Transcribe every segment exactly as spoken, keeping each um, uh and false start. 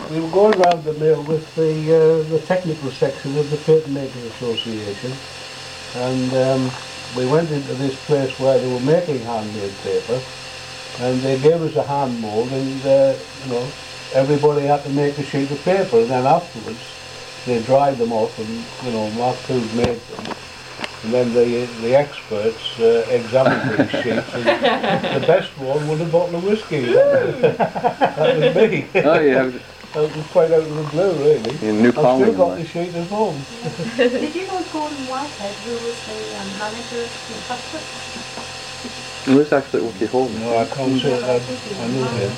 we were going round the mill with the uh, the technical section of the Paper Makers Association, and um, we went into this place where they were making handmade paper, and they gave us a hand mould, and uh, you know, everybody had to make a sheet of paper, and then afterwards they dried them off and, you know, marked who'd made them. And then the the experts uh, examined these sheets, and the best one was a bottle of whiskey. That, that was me. Oh, yeah. That was quite out of the blue, really. In New I've Colony. still got the sheet at home. Did you know Gordon Whitehead, who was the um, manager in Cuthbert? It was actually Wookie Holden. No, I can't say that. I know him.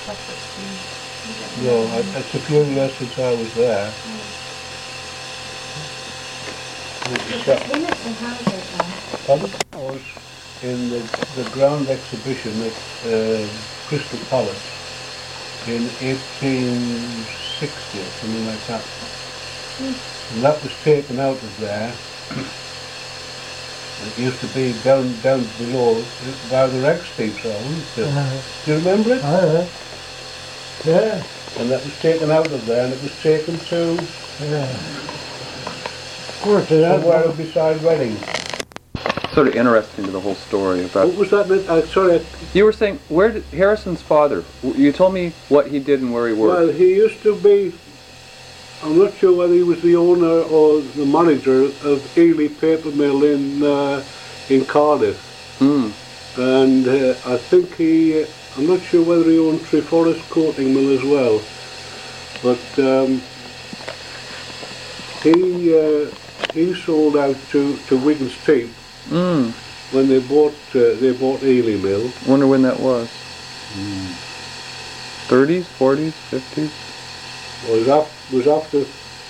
No, I, it's a few years since I was there. Pardon? I was in the, the ground exhibition at uh, Crystal Palace in eighteen sixty or something like that. Mm. And that was taken out of there. It used to be down down below by the Rex Steeps, wasn't it? Uh, Do you remember it? Uh, yeah. And that was taken out of there, and it was taken to yeah. Of course, it somewhere beside Reading. Sort of interesting to the whole story about. What was that? Uh, sorry. I, you were saying where did Harrison's father? You told me what he did and where he worked. Well, he used to be. I'm not sure whether he was the owner or the manager of Ely Paper Mill in uh, in Cardiff. Mm. And uh, I think he. Uh, I'm not sure whether he owned Treforest Coating Mill as well, but um, he uh, he sold out to to Wigan's Teep mm. when they bought uh, they bought Ely Mill. Wonder when that was. Mm. thirties, forties, fifties. Was after was after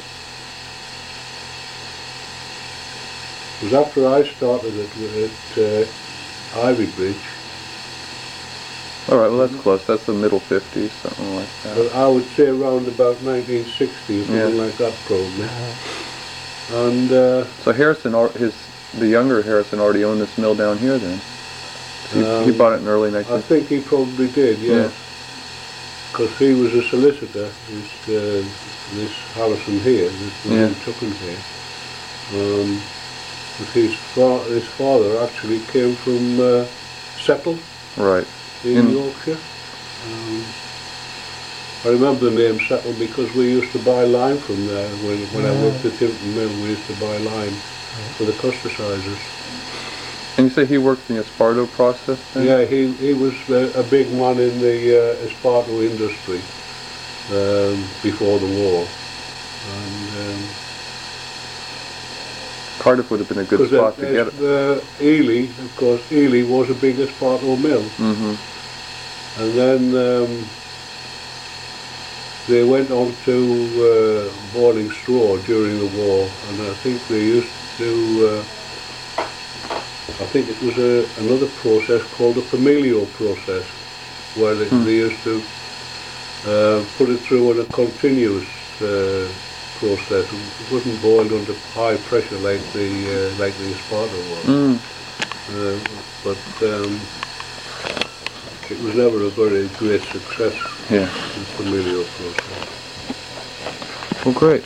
was after I started at, at uh, Ivy Bridge. All right, well that's close. That's the middle fifties, something like that. But I would say around about nineteen sixty, something yeah. like that, probably. And uh, so Harrison, his the younger Harrison, already owned this mill down here. Then he, um, he bought it in early nineteen. I think he probably did, yes. Because yeah. he was a solicitor. This, uh, this Harrison here, this yeah. Tucken here. Um, his, fa his father actually came from uh, Settle. Right. In, in Yorkshire. Um, I remember the name Settle because we used to buy lime from there. When, when yeah. I worked at Tilton Mill, we used to buy lime yeah. for the plasticizers. And you say he worked in the Esparto process then? Yeah, he, he was a, a big man in the uh, Esparto industry um, before the war. And, um, Cardiff would have been a good spot to get it. Uh, Ely, of course, Ely was a big Esparto mill. Mm-hmm. And then um, they went on to uh, boiling straw during the war, and I think they used to, uh, I think it was a, another process called the Pamelio process, where they, mm. they used to uh, put it through on a continuous uh, process. It wasn't boiled under high pressure like the uh, like the Esparto was. Mm. Uh, but um, it was never a very great success. Yeah. The Pamelio process. Well, great.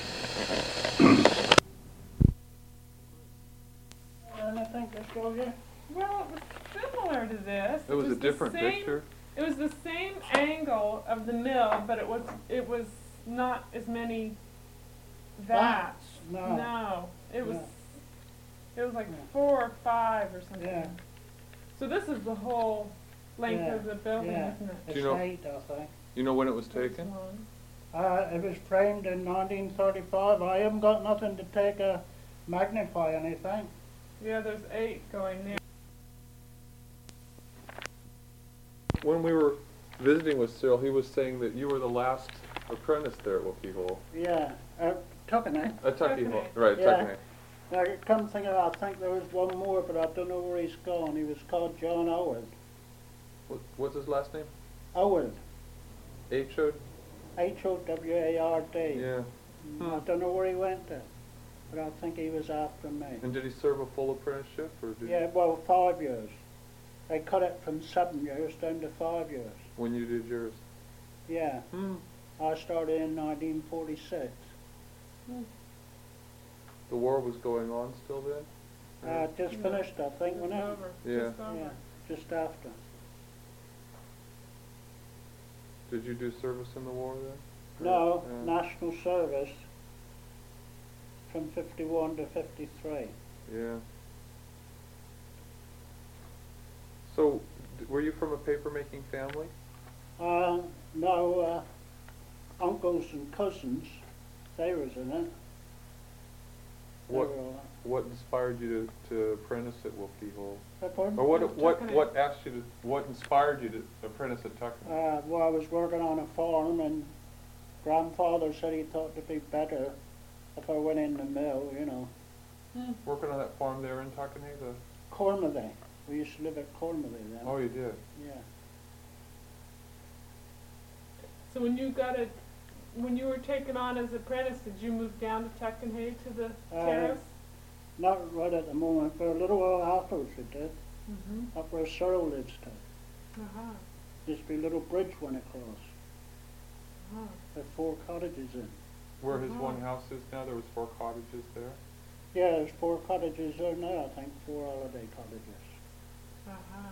Well, it was similar to this. It was, it was a different same, picture. It was the same angle of the mill, but it was it was not as many vats. No. No. It was no. it was like no. four or five or something. Yeah. So this is the whole length yeah. of the building, yeah. isn't it? It's Do you know, eight, I think. You know when it was taken? Uh, it was framed in nineteen thirty-five. I haven't got nothing to take a magnify anything. Yeah, there's eight going there. When we were visiting with Cyril, he was saying that you were the last apprentice there at Wookie Hole. Yeah, uh, Tuckenay. At Tucky Hole, right, yeah. Tuckenay. Now, come think of it, I think there was one more, but I don't know where he's gone. He was called John Howard. What, what's his last name? Howard. H O? H O W A R D. Yeah. Hmm. I don't know where he went to, but I think he was after me. And did he serve a full apprenticeship? Or did yeah, well, five years. They cut it from seven years down to five years. When you did yours? Yeah. Hmm. I started in nineteen forty-six. The war was going on still then? Uh, just Yeah. finished, I think, It's wasn't it? over, Yeah. just over. Yeah, just after. Did you do service in the war then? No, Yeah. national service from fifty-one to fifty-three. Yeah. So, d- were you from a paper-making family? Uh, no, uh, uncles and cousins, they was in it. They What were all- What inspired you to, to apprentice at Wilkie Hole? Beg pardon? Or what Tuck what and what asked you to what inspired you to apprentice at Tuck? Uh, well, I was working on a farm, and grandfather said he thought it'd be better if I went in the mill, you know. Working on that farm there in Tuckanay? The Cormorley. We used to live at Cormorley then. oh, you did. Yeah. So when you got it, when you were taken on as apprentice, did you move down to Tuckanay to the Uh, terrace? Not right at the moment, but a little while afterwards it did. Mm-hmm. Up where Cyril lives to. Uh-huh. Used to be a little bridge went across. Uh-huh. With four cottages in. Where his Uh-huh. one house is now, there was four cottages there. Yeah, there's four cottages there now, I think, four holiday cottages. Uh-huh.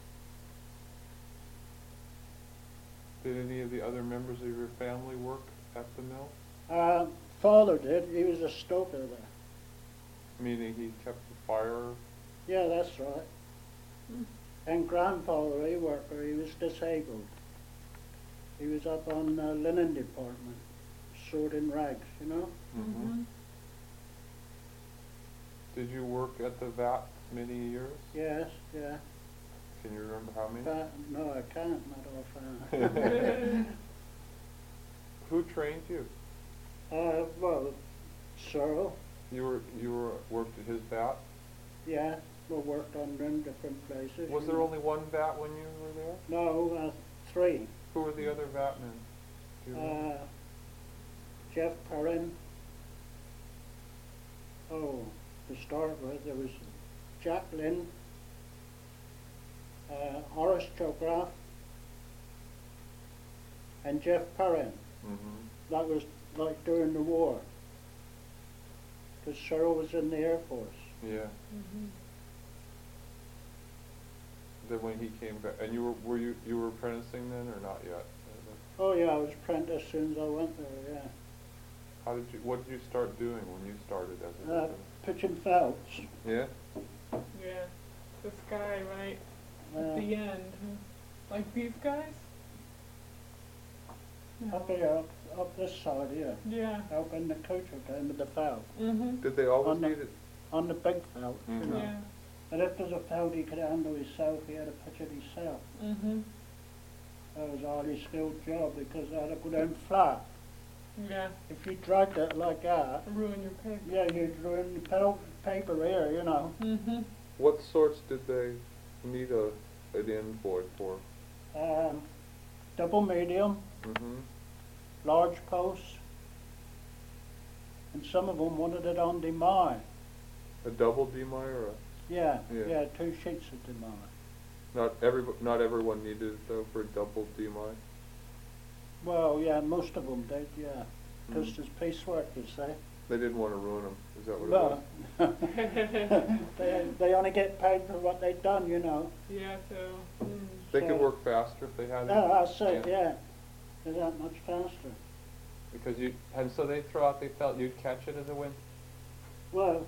Did any of the other members of your family work at the mill? Uh, father did, he was a stoker there. Meaning he kept the fire. Yeah, that's right. Hmm. And grandfather, he worked there, he was disabled. He was up on the linen department, sorting rags, you know? Mm-hmm. Did you work at the vat many years? Yes, yeah. Can you remember how many? But, no, I can't, not offhand. Who trained you? uh, well, Cyril, You were you were worked at his vat. yeah, we worked on them different places. Was you there know. only one vat when you were there? No, uh, three. Who were the other vatmen? Do you know? Uh, Jeff Perrin. Oh, to start with, there was Jack Lynn, uh, Horace Chograf, and Jeff Perrin. Mm-hmm. That was like during the war. Because Cyril was in the Air Force. Yeah. Mm-hmm. Then when he came back, and you were were you you were apprenticing then or not yet? Oh yeah, I was apprentice as soon as I went there, yeah. How did you? What did you start doing when you started as a Uh, apprentice? pitching felts. Yeah. Yeah. This guy right Uh, at the end. Like these guys? No. up here, up, up this side here. Yeah. Up in the coacher down with the felt. Mm-hmm. Did they always On the- need it? On the big felt, you Mhm. know. Yeah. And if there's a felt he could handle himself, he had to pitch it himself. Mm-hmm. That was a highly skilled job because I had to go down flat. Yeah. If you dragged it like that, Ruin your paper. yeah, you'd ruin the pel- paper here, you know. Mm-hmm. What sorts did they need a an end void for? Um, double medium, Mm-hmm. large posts, and some of them wanted it on demand. A double D-my or a? Yeah, Yeah. yeah, two sheets of demand. Not every not everyone needed it though for a double D-my. Well, yeah, most of them did, yeah. Because Mm. there's piecework, you say. They didn't want to ruin them. Is that what it Well, was? they, they only get paid for what they've done, you know. Yeah, so. Mm. They so- could work faster if they had. Yeah, it. I said, yeah. They're that much faster. Because you and so they throw out. They felt you'd catch it as it went. Well,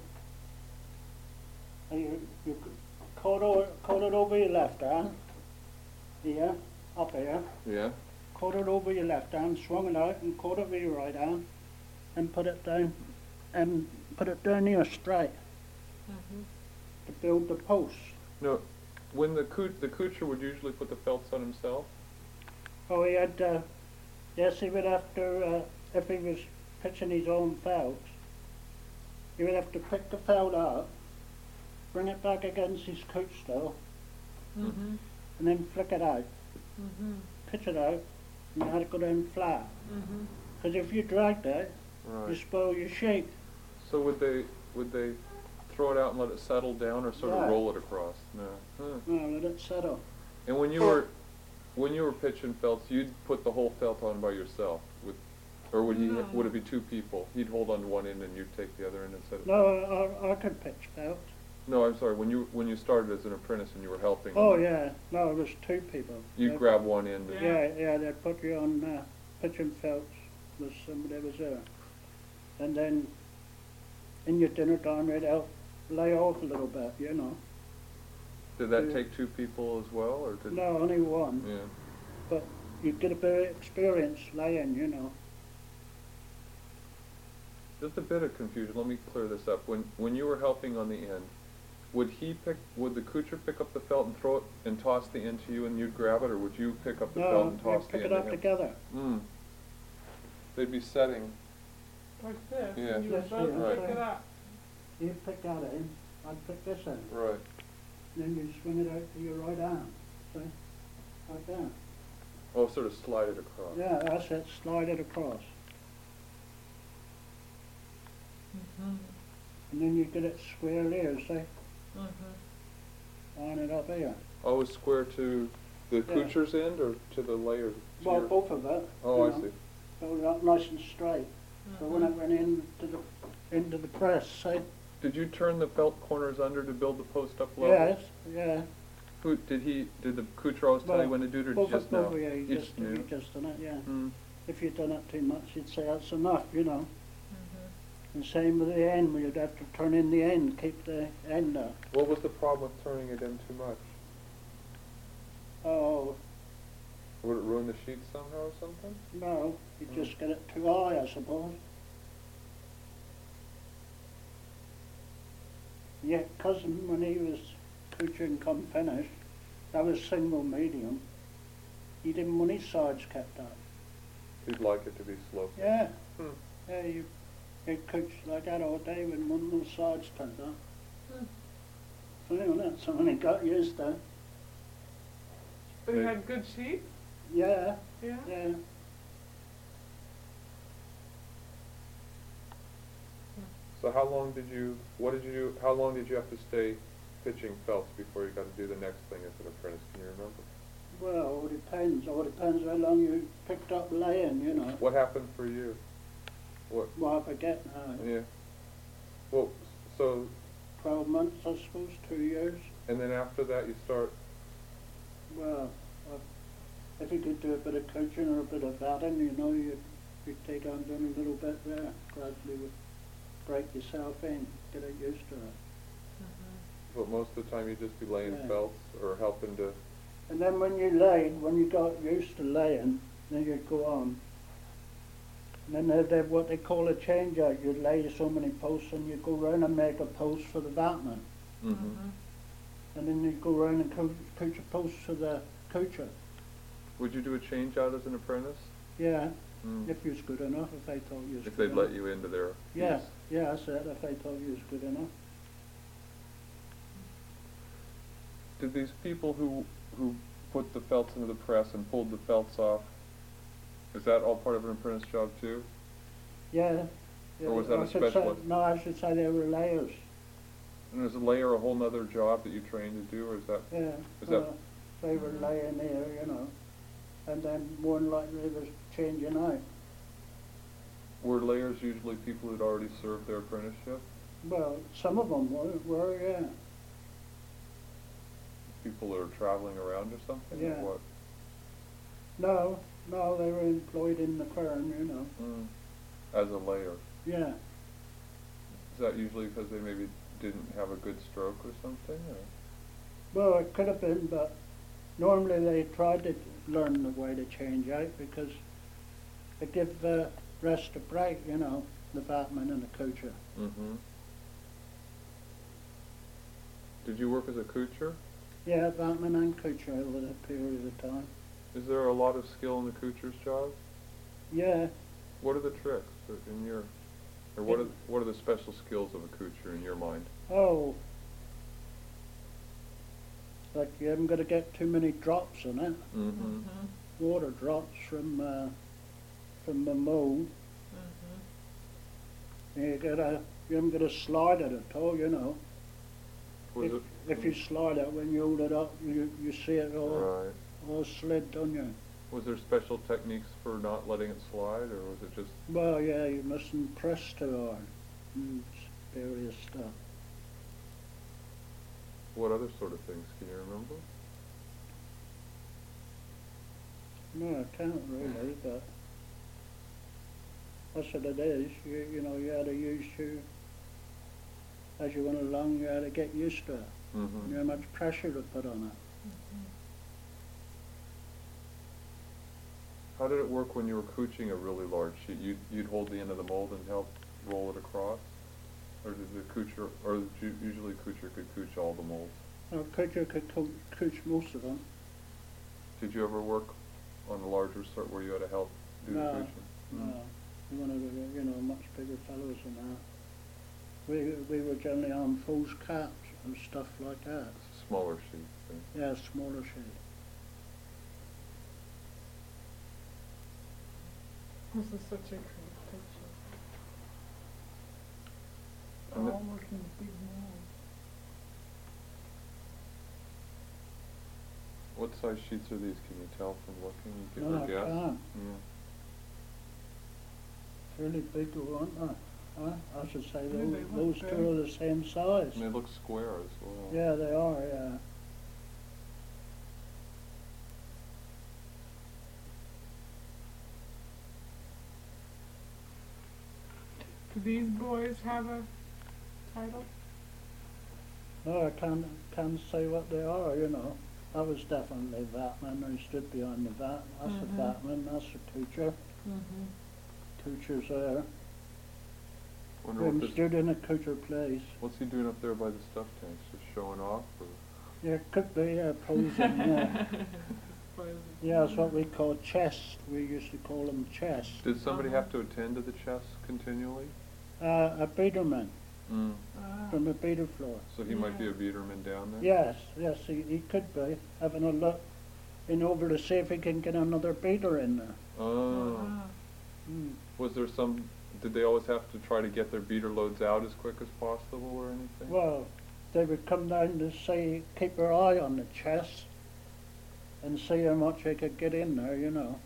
you, you caught, o- caught it over your left hand, here, up here, Yeah. caught it over your left hand, swung it out and caught it with your right hand, and put it down, and put it down here straight Mm-hmm. to build the posts. No. When the coot the coocher would usually put the felts on himself. Oh, he had, uh, yes, he would have to, uh, if he was pitching his own felts, he would have to pick the felt up, bring it back against his coach still, Mm-hmm. and then flick it out, Mm-hmm. pitch it out, and you had to go down flat. Mm-hmm. Because if you dragged it, you Right. spoil your shape. So would they would they throw it out and let it settle down, or sort Yeah. of roll it across? No. Huh. No, let it settle. And when you were when you were pitching felts, you'd put the whole felt on by yourself with Or would he, No. would it be two people? He'd hold on to one end and you'd take the other end instead of? No, I, I could pitch felt. No, I'm sorry, when you, when you started as an apprentice and you were helping. Oh, on the- yeah, no, it was two people. You They- grab one end and. Yeah, yeah, they'd put you on uh, pitching felts with somebody was there. And then in your dinner time, they'd help lay off a little bit, you know. Did that Yeah. take two people as well, or did? No, only one. Yeah. But you get a bit of experience laying, you know. Just a bit of confusion, let me clear this up. When, when you were helping on the end, would he pick, would the Kucher pick up the felt and throw it and toss the end to you and you'd grab it, or would you pick up the felt No, and you toss the pick end it to up him? together. Mm. They'd be setting, Like this, Yeah. and you would Yes, both yeah. pick it up. You pick that in, I'd pick this in. right. Then you swing it out to your right arm, see? Like that. Oh, sort of slide it across. Yeah, that's it, slide it across. Mm-hmm. And then you get it square here, see? Mm-hmm. Line it up here. Always square to the Yeah. Kucher's end or to the layer? to Well, your- both of it. Oh, you I know. see. So it up nice and straight. So when it went into the, into the press, see? Did you turn the felt corners under to build the post up level? Yes, yeah. Who, did he, did the Kucher always tell you Well, when to do it, or Both just of know? both of you, You just, you knew? just done it, yeah. Mm. If you'd done it too much, you'd say that's enough, you know. Mm-hmm. And same with the end, you'd have to turn in the end, keep the end up. What was the problem with turning it in too much? Oh, Would it ruin the sheet somehow or something? no, you Mm. just get it too high, I suppose. Yeah, cousin, when he was coaching come finished, that was single medium. He didn't want his sides kept up. He'd like it to be sloped. Yeah, Hmm. yeah, you, you coach like that all day when one of those sides turned up. Hmm. So you know, that's something he got used to. But he They- had good sheets? Yeah, Yeah? yeah. So how long did you, what did you do, how long did you have to stay pitching felts before you got to do the next thing as an apprentice? Can you remember? Well, it depends. All depends how long you picked up laying, you know. What happened for you? What? Well, I forget now. Yeah. Well, so, Twelve months, I suppose, two years. and then after that you start, Well, uh, if you could do a bit of coaching or a bit of batting, you know, you'd, you'd take on doing a little bit there. Gradually would break yourself in, get it used to it. but most of the time you'd just be laying Yeah. felts or helping to, And then when you laid, when you got used to laying, then you'd go on. And then they'd have what they call a change out. You'd lay so many posts and you'd go round and make a post for the batman. mm-hmm. And then you'd go round and co- coach a post for the coacher. Would you do a change out as an apprentice? Yeah, Mm. if you was good enough, if they thought you was If good they'd enough. let you into their Yeah, piece. yeah, that's it, if they thought you was good enough. Did these people who, who put the felts into the press and pulled the felts off, is that all part of an apprentice job too? Yeah. yeah, Or was that I a should say- specialist? No, I should say they were layers, And is a layer a whole nother job that you train to do, or is that? yeah. Is that- uh, They were laying there, you know, and then more than likely they was changing out. Were layers usually people who'd already served their apprenticeship? Well, some of them were, were, yeah. People that are traveling around or something? Yeah. Or what? No, no, they were employed in the firm, you know, Mm. As a layer. yeah. Is that usually because they maybe didn't have a good stroke or something? Or? Well, it could have been, but normally they tried to learn the way to change out because they give the rest a break, you know, the batman and the coacher. Mm-hmm. Did you work as a coacher? Yeah, batman and coacher over that period of time. Is there a lot of skill in the coacher's job? Yeah, What are the tricks in your, or what are, what are the special skills of a coacher in your mind? oh. Like you haven't got to get too many drops in it, Mm-hmm. water drops from, uh, from the mold. You gotta, you haven't got to slide it at all, you know. Was If, it? if you slide it, when you hold it up, you, you see it all, Right. all slid, don't you? Was there special techniques for not letting it slide, or was it just, Well, yeah, you mustn't press too hard. And various stuff. what other sort of things, can you remember? No, I can't really, but that's what it is. You, you know, you had to use to, as you went along, you had to get used to it. Mm-hmm. You know how much pressure to put on it. How did it work when you were cooching a really large sheet? You'd, you'd hold the end of the mold and help roll it across? Or did the coocher, or did you, usually coocher could cooch all the molds? Well, Kutcher could co- cooch most of them. Did you ever work on a larger sort where you had to help do the No, cooching? no. We wanted, to, you know, much bigger fellows than that. We, we were generally on false caps and stuff like that. Smaller sheets. Yeah. Yeah, smaller sheet. This is such a great picture. And the- All working big molds. What size sheets are these? Can you tell from looking? You give No, her a I guess? can't. Yeah. Really big, aren't they? Huh? I should say Yeah, those, they look those big. two are the same size. And they look square as well. Yeah, they are, yeah. Do these boys have a title? No, I can't, can't say what they are, you know. I was definitely a vatman, I stood behind the vat, that's Mhm. a vatman, that's a teacher. Mm-hmm. Teacher's there. Wonder what I'm this, stood in a teacher place. what's he doing up there by the stuff tanks? Just showing off? Or? Yeah, it could be, yeah, posing, yeah. Yeah, that's what we call chests, we used to call them chests. Did somebody Uh-huh. have to attend to the chests continually? Uh, a beaterman Mm. Ah. from the beater floor. So he might be Yeah. a beaterman down there? Yes, yes, he, he could be, having a look in over to see if he can get another beater in there. Oh. Ah. Mm. Was there some, did they always have to try to get their beater loads out as quick as possible or anything? Well, they would come down to say, keep their eye on the chest and see how much they could get in there, you know.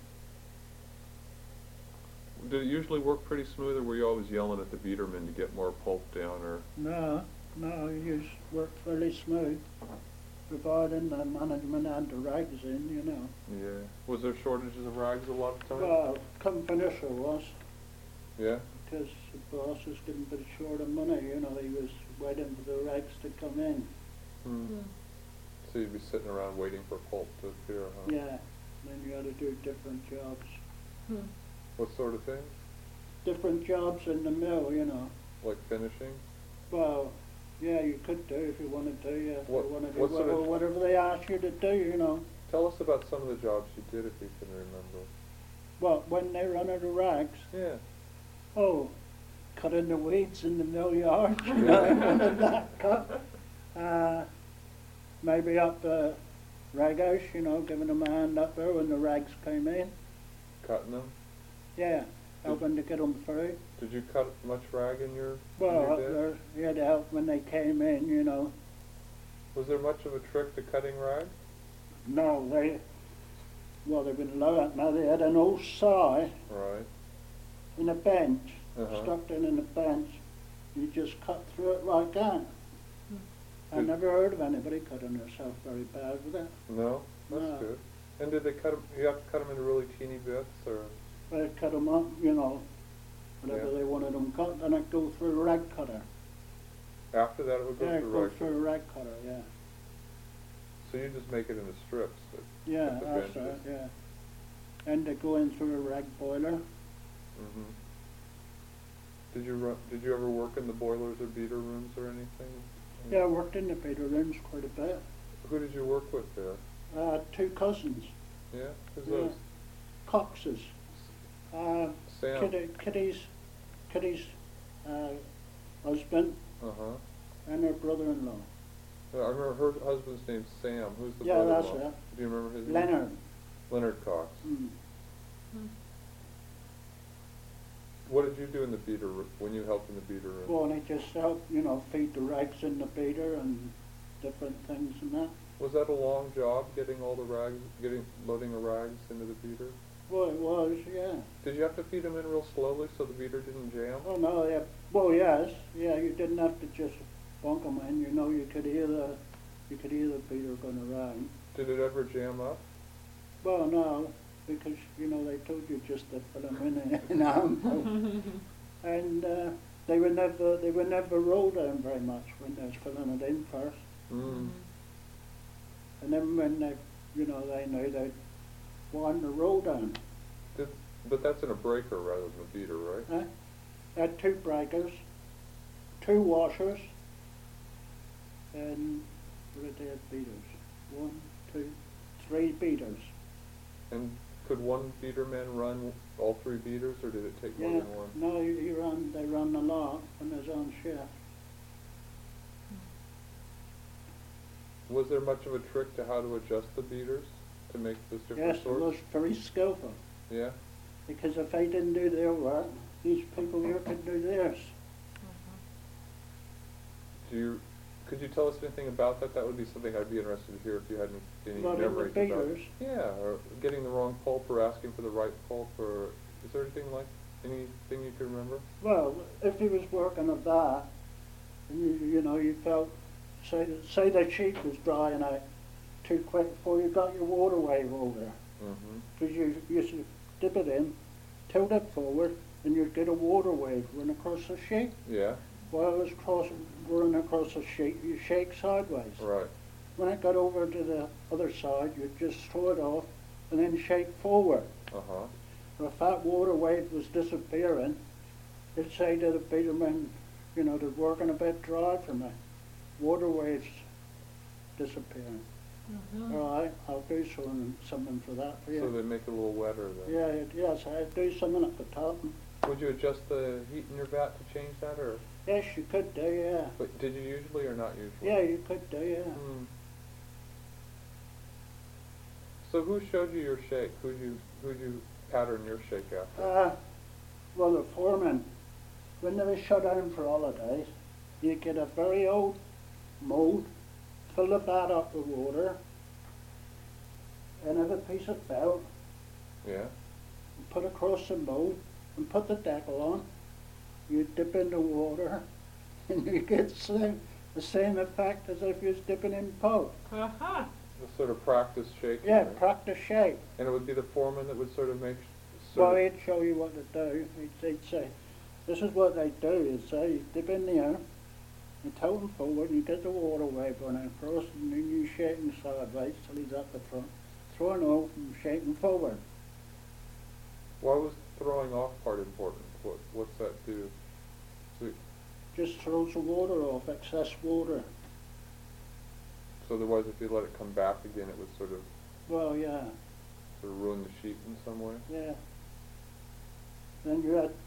Did it usually work pretty smooth, or were you always yelling at the beaterman to get more pulp down, or? No, no, it used worked fairly smooth, providing the management had the rags in, you know. Yeah. Was there shortages of rags a lot of times? Well, come finisher was, Yeah? because the boss was getting a bit short of money, you know, he was waiting for the rags to come in. Hmm. Mm. So you'd be sitting around waiting for pulp to appear, huh? Yeah, then you had to do different jobs. Hmm. What sort of things? Different jobs in the mill, you know. Like finishing? Well, yeah, you could do if you wanted to, yeah, if What- you wanted to, what sort of- wha- whatever they asked you to do, you know. Tell us about some of the jobs you did if you can remember. Well, when they run out of rags, Yeah. oh, cutting the weeds in the mill yard, you know, I wanted that cut. Uh, maybe up the rag house, you know, giving them a hand up there when the rags came in. Cutting them? Yeah, helping to get them through. Did you cut much rag in your, in Well, your up day? there, you had to help when they came in, you know. Was there much of a trick to cutting rag? No, they, well, they've been low at now. They had an old saw Right. in a bench, Uh-huh. stuck in in a bench. You just cut through it like that. I Did- never heard of anybody cutting themselves very bad with it. No? That's No. good. And did they cut them, you have to cut them into really teeny bits, or? They cut them up, you know, whatever Yeah. they wanted them cut, then it go through a rag cutter. After that it would go Yeah, it through go rag? through a rag cutter, yeah. So you just make it into strips? That, Yeah, Cut the that's right, benches. yeah. And they go in through a rag boiler. hmm Did you run, did you ever work in the boilers or beater rooms or anything? Yeah, I worked in the beater rooms quite a bit. Who did you work with there? Uh, two cousins, Yeah? Who's Yeah. those? Coxes. Uh, Sam? Kitty, Kitty's, Kitty's uh, husband Uh-huh. and her brother-in-law. Yeah, I remember her husband's name's Sam. Who's the Yeah, that's brother-in-law? it. Do you remember his name? Leonard. Leonard Cox. Mm. What did you do in the beater room, when you helped in the beater room? Well, and he just helped, you know, feed the rags in the beater and different things and that. Was that a long job, getting all the rags, getting, loading the rags into the beater? Well, it was, yeah. Did you have to feed them in real slowly so the beater didn't jam? Oh no, yeah. Well, yes, yeah. You didn't have to just bunk them in. You know, you could hear the, you could hear the beater going around. Did it ever jam up? Well, no, because you know they told you just to put them in a- in a handful, and uh, they were never they were never rolled down very much when they was filling it in first, Mm. and then when they, you know, they knew they'd wind the roll down. Did, but that's in a breaker rather than a beater, right? Huh? They had two breakers, two washers, and what did they have beaters? One, two, three beaters. And could one beater man run all three beaters, or did it take more Yeah, than one? no, he, he run, they run a lot when they was on shift. Was there much of a trick to how to adjust the beaters to make those different Yes, it sorts? was very skillful, Yeah. because if they didn't do their work, these people here could do theirs. Do you? Could you tell us anything about that? That would be something I'd be interested to hear if you had any, any About in the memories about. beaters? Yeah, or getting the wrong pulp, or asking for the right pulp, or is there anything like anything you can remember? Well, if he was working of that, and you, you know, you felt, say, say the sheet was drying out too quick before you got your water wave over, Mm-hmm. because you used to dip it in, tilt it forward, and you'd get a water wave run across the sheet. Yeah. While it was crossing, running across the sheet, you shake sideways. Right. When it got over to the other side, you'd just throw it off and then shake forward. Uh huh. If that water wave was disappearing, it'd say to the beaterman, you know, they're working a bit dry for me. Water waves disappearing. Mhm. All right, I'll do something, something for that for you. So they make it a little wetter then. Yeah, it- yes, I'd do something at the top. Would you adjust the heat in your vat to change that, or? Yes, you could do, yeah. But did you usually or not usually? Yeah, you could do, yeah. Hmm. So who showed you your shake? Who'd you who'd you pattern your shake after? Uh, well, the foreman, when they were shut down for holidays, you get a very old mold, fill the vat up with water, and have a piece of felt, Yeah. and put across the mold, and put the decal on. You dip in the water, and you get same, the same effect as if you was dipping in pulp. Aha. The sort of practice shaking. Yeah, right? practice shake. And it would be the foreman that would sort of make. Well, Sort of, he'd show you what to do. He'd, he'd say, this is what they do, is say, you dip in the air, you tilt him forward, and you get the water wave running across, and then you shake him sideways till he's at the front, throw him off and shake him forward. why was the throwing off part important? What what's that do? So, Just throws the water off, excess water. so otherwise, if you let it come back again, it would sort of Well, yeah, sort of ruin the sheet in some way. yeah. Then you had,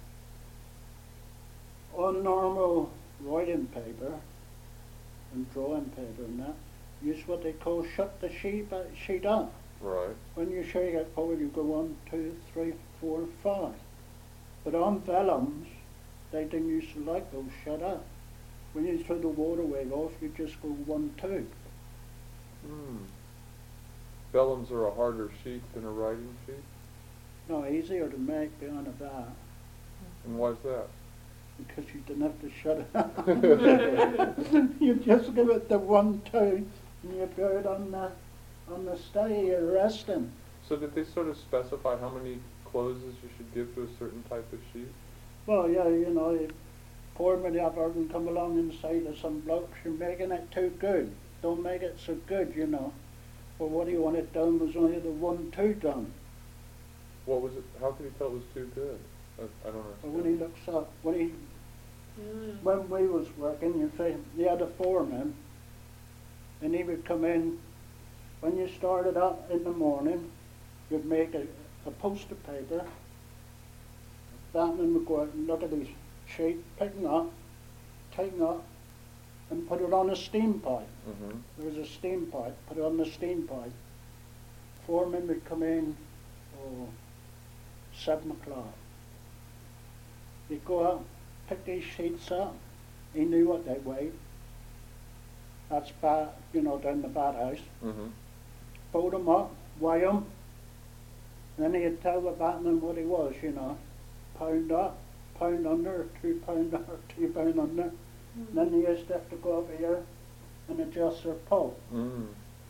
on normal writing paper and drawing paper and that, use what they call shut the sheet, ba- sheet up. Right. When you shake it forward, you go one, two, three, four, five. But on vellums, they didn't used to like those shut up. When you throw the water wave off, you just go one, two. Hmm. Vellums are a harder sheet than a writing sheet. No, easier to make behind a vat, And why's that? because you didn't have to shut it up. You just give it the one, two, and you go it on the, on the stay you're resting. So did they sort of specify how many closes you should give to a certain type of sheet? Well, yeah, you know, you foreman ever can come along and say to some blokes, you're making it too good. Don't make it so good, you know. Well, what he wanted done was only the one, two done. What was it? How could he tell it was too good? I, I don't But understand. when he looks up, when he, Mm. when we was working, you say, he had a foreman, and he would come in, when you started up in the morning, you'd make a, a poster paper, that man would go out and look at his sheet, picking up, taking up, and put it on a steam pipe. Mm-hmm. There was a steam pipe, put it on the steam pipe. Foreman would come in, oh, seven o'clock. He'd go out, pick these sheets up. He knew what they weighed. That's bat, you know, down the bat house. Mm-hmm. Fold him up, weigh him. Then he'd tell the batman what he was, you know. Pound up, pound under, two pound up, two pound under. Mm. Then they used to have to go over here and adjust their pulp. Mm.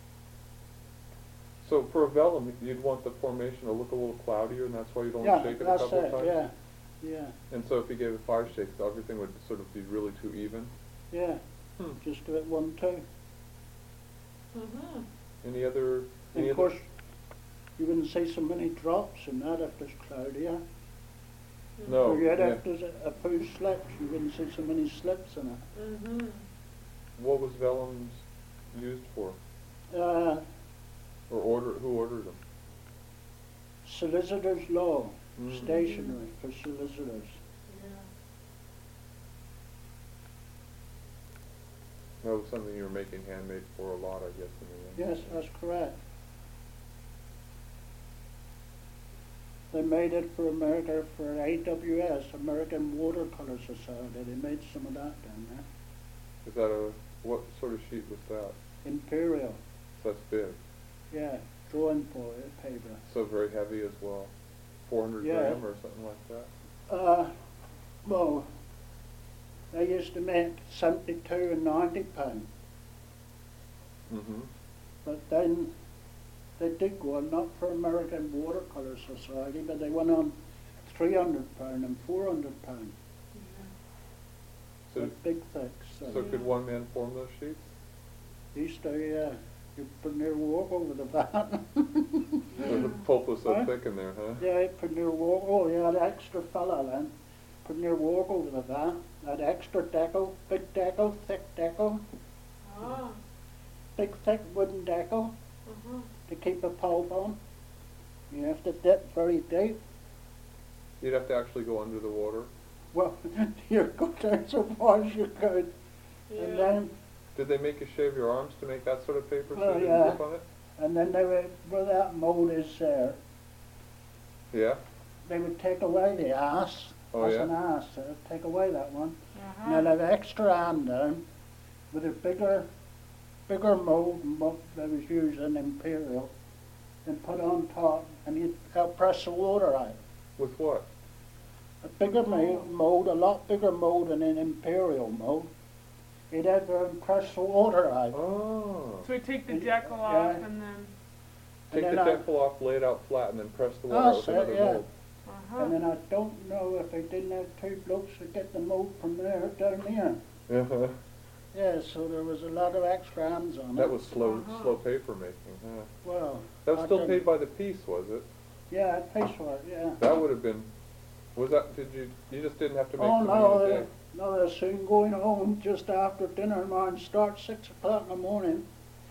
So for a vellum, you'd want the formation to look a little cloudier, and that's why you don't Yeah, shake it a that's couple it, of times? yeah, yeah, And so if you gave it five shakes, everything would sort of be really too even? yeah. Hmm. Just do it one, two. Mm-hmm. Any other, And any of other? course, you wouldn't see so many drops in that if it's cloudier. No, Or yet yeah. if there's a, a few slips, you wouldn't see so many slips in it. Mm-hmm. What was vellums used for? Uh, Or order, who ordered them? solicitor's law, Mm. stationery for solicitors. Yeah. That was something you were making handmade for a lot, I guess, in the end. Yes, that's correct. They made it for America, for A W S, American Watercolor Society. They made some of that down there. Is that a, what sort of sheet was that? Imperial, So that's big. yeah, drawing for it, paper. So very heavy as well. four hundred Yeah. gram or something like that? Uh, well, they used to make seventy-two and ninety pound, Mm-hmm. but then they did go on, not for American Watercolor Society, but they went on three hundred pound and four hundred pound. So, But big thick, so. so could one man form those sheets? Used to, yeah, you put near walk over the vat. So the pulp was so Huh? thick in there, huh? Yeah, you put near walk, oh yeah, the extra fella then, put near walk over the vat, that extra decal, big decal, thick decal, Ah. big thick wooden decal Uh-huh. to keep the pulp on. You have to dip very deep. You'd have to actually go under the water. Well, you go down so far as you could, Yeah. and then, Did they make you shave your arms to make that sort of paper so Well, you didn't yeah. dip on it? and then they would, where that mold is there, Yeah? they would take away the ass. Oh, That's yeah? an ass, they would take away that one. Uh-huh. Now they've extra hand down with a bigger, bigger mold than what they was using Imperial, and put on top, and you'd help press the water out. With what? A bigger mo- mold, a lot bigger mold than an Imperial mold. You'd have to press the water out. Oh. So we take the And- decal yeah. off and then, Take And the then I- decal off, lay it out flat, and then press the water out with That's it, another yeah. mold. uh-huh. And then I don't know if they didn't have two blokes to get the mold from there down here. Uh-huh. Yeah, so there was a lot of extra hands on it. That was slow, Uh-huh. slow paper making, huh? Well, That was I still didn't- paid by the piece, was it? Yeah, I paid for it, yeah. That would have been, was that, did you, you just didn't have to make Oh, so many no, a they, day? no, they're soon going home just after dinner. Mine starts six o'clock in the morning.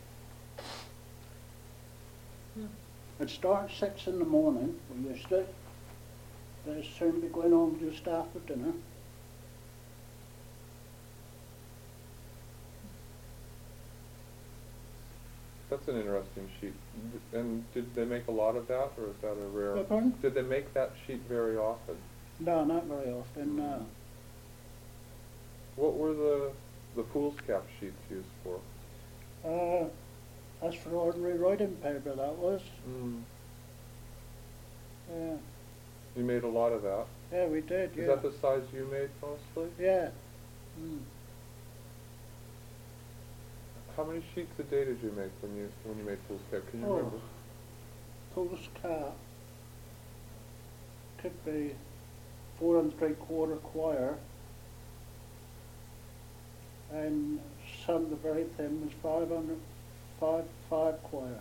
Hmm. It starts six in the morning, we used to. They soon be going home just after dinner. That's an interesting sheet. And did they make a lot of that, or is that a rare? Beg pardon? Did they make that sheet very often? No, not very often, no. What were the, the fool's cap sheets used for? Uh, that's for ordinary writing paper, that was. Mm. Yeah, You made a lot of that. yeah, we did, Is yeah. that the size you made mostly? Yeah. Mm. How many sheets a day did you make when you when you made fool's cap? Can you Oh. remember? Post cap could be four and three quarter quire, and some the very thin was five hundred, five five quire.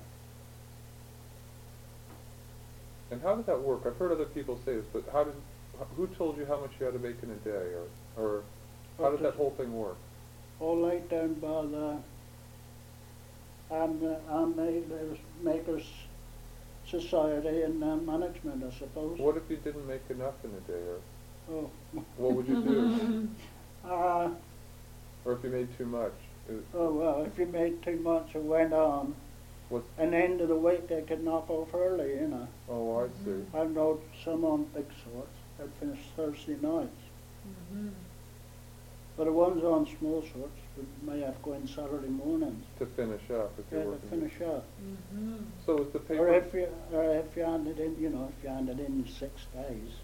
And how did that work? I've heard other people say this, but how did h- who told you how much you had to make in a day, or or how did that whole thing work? All laid down by the and and the makers society and uh, management, I suppose. What if you didn't make enough in a day, or Oh. what would you do? Uh, Or if you made too much? Is- oh well, if you made too much, it went on. What? And the end of the week they could knock off early, you know. Oh, I see. I know some on big sorts, they finish Thursday nights. Mm-hmm. For the ones on small sorts, we may have to go in Saturday mornings. To finish up if Yeah, you're to working. finish up. Mm-hmm. So is the Or paper, if you, or if you hand it in, you know, if you hand it in six days.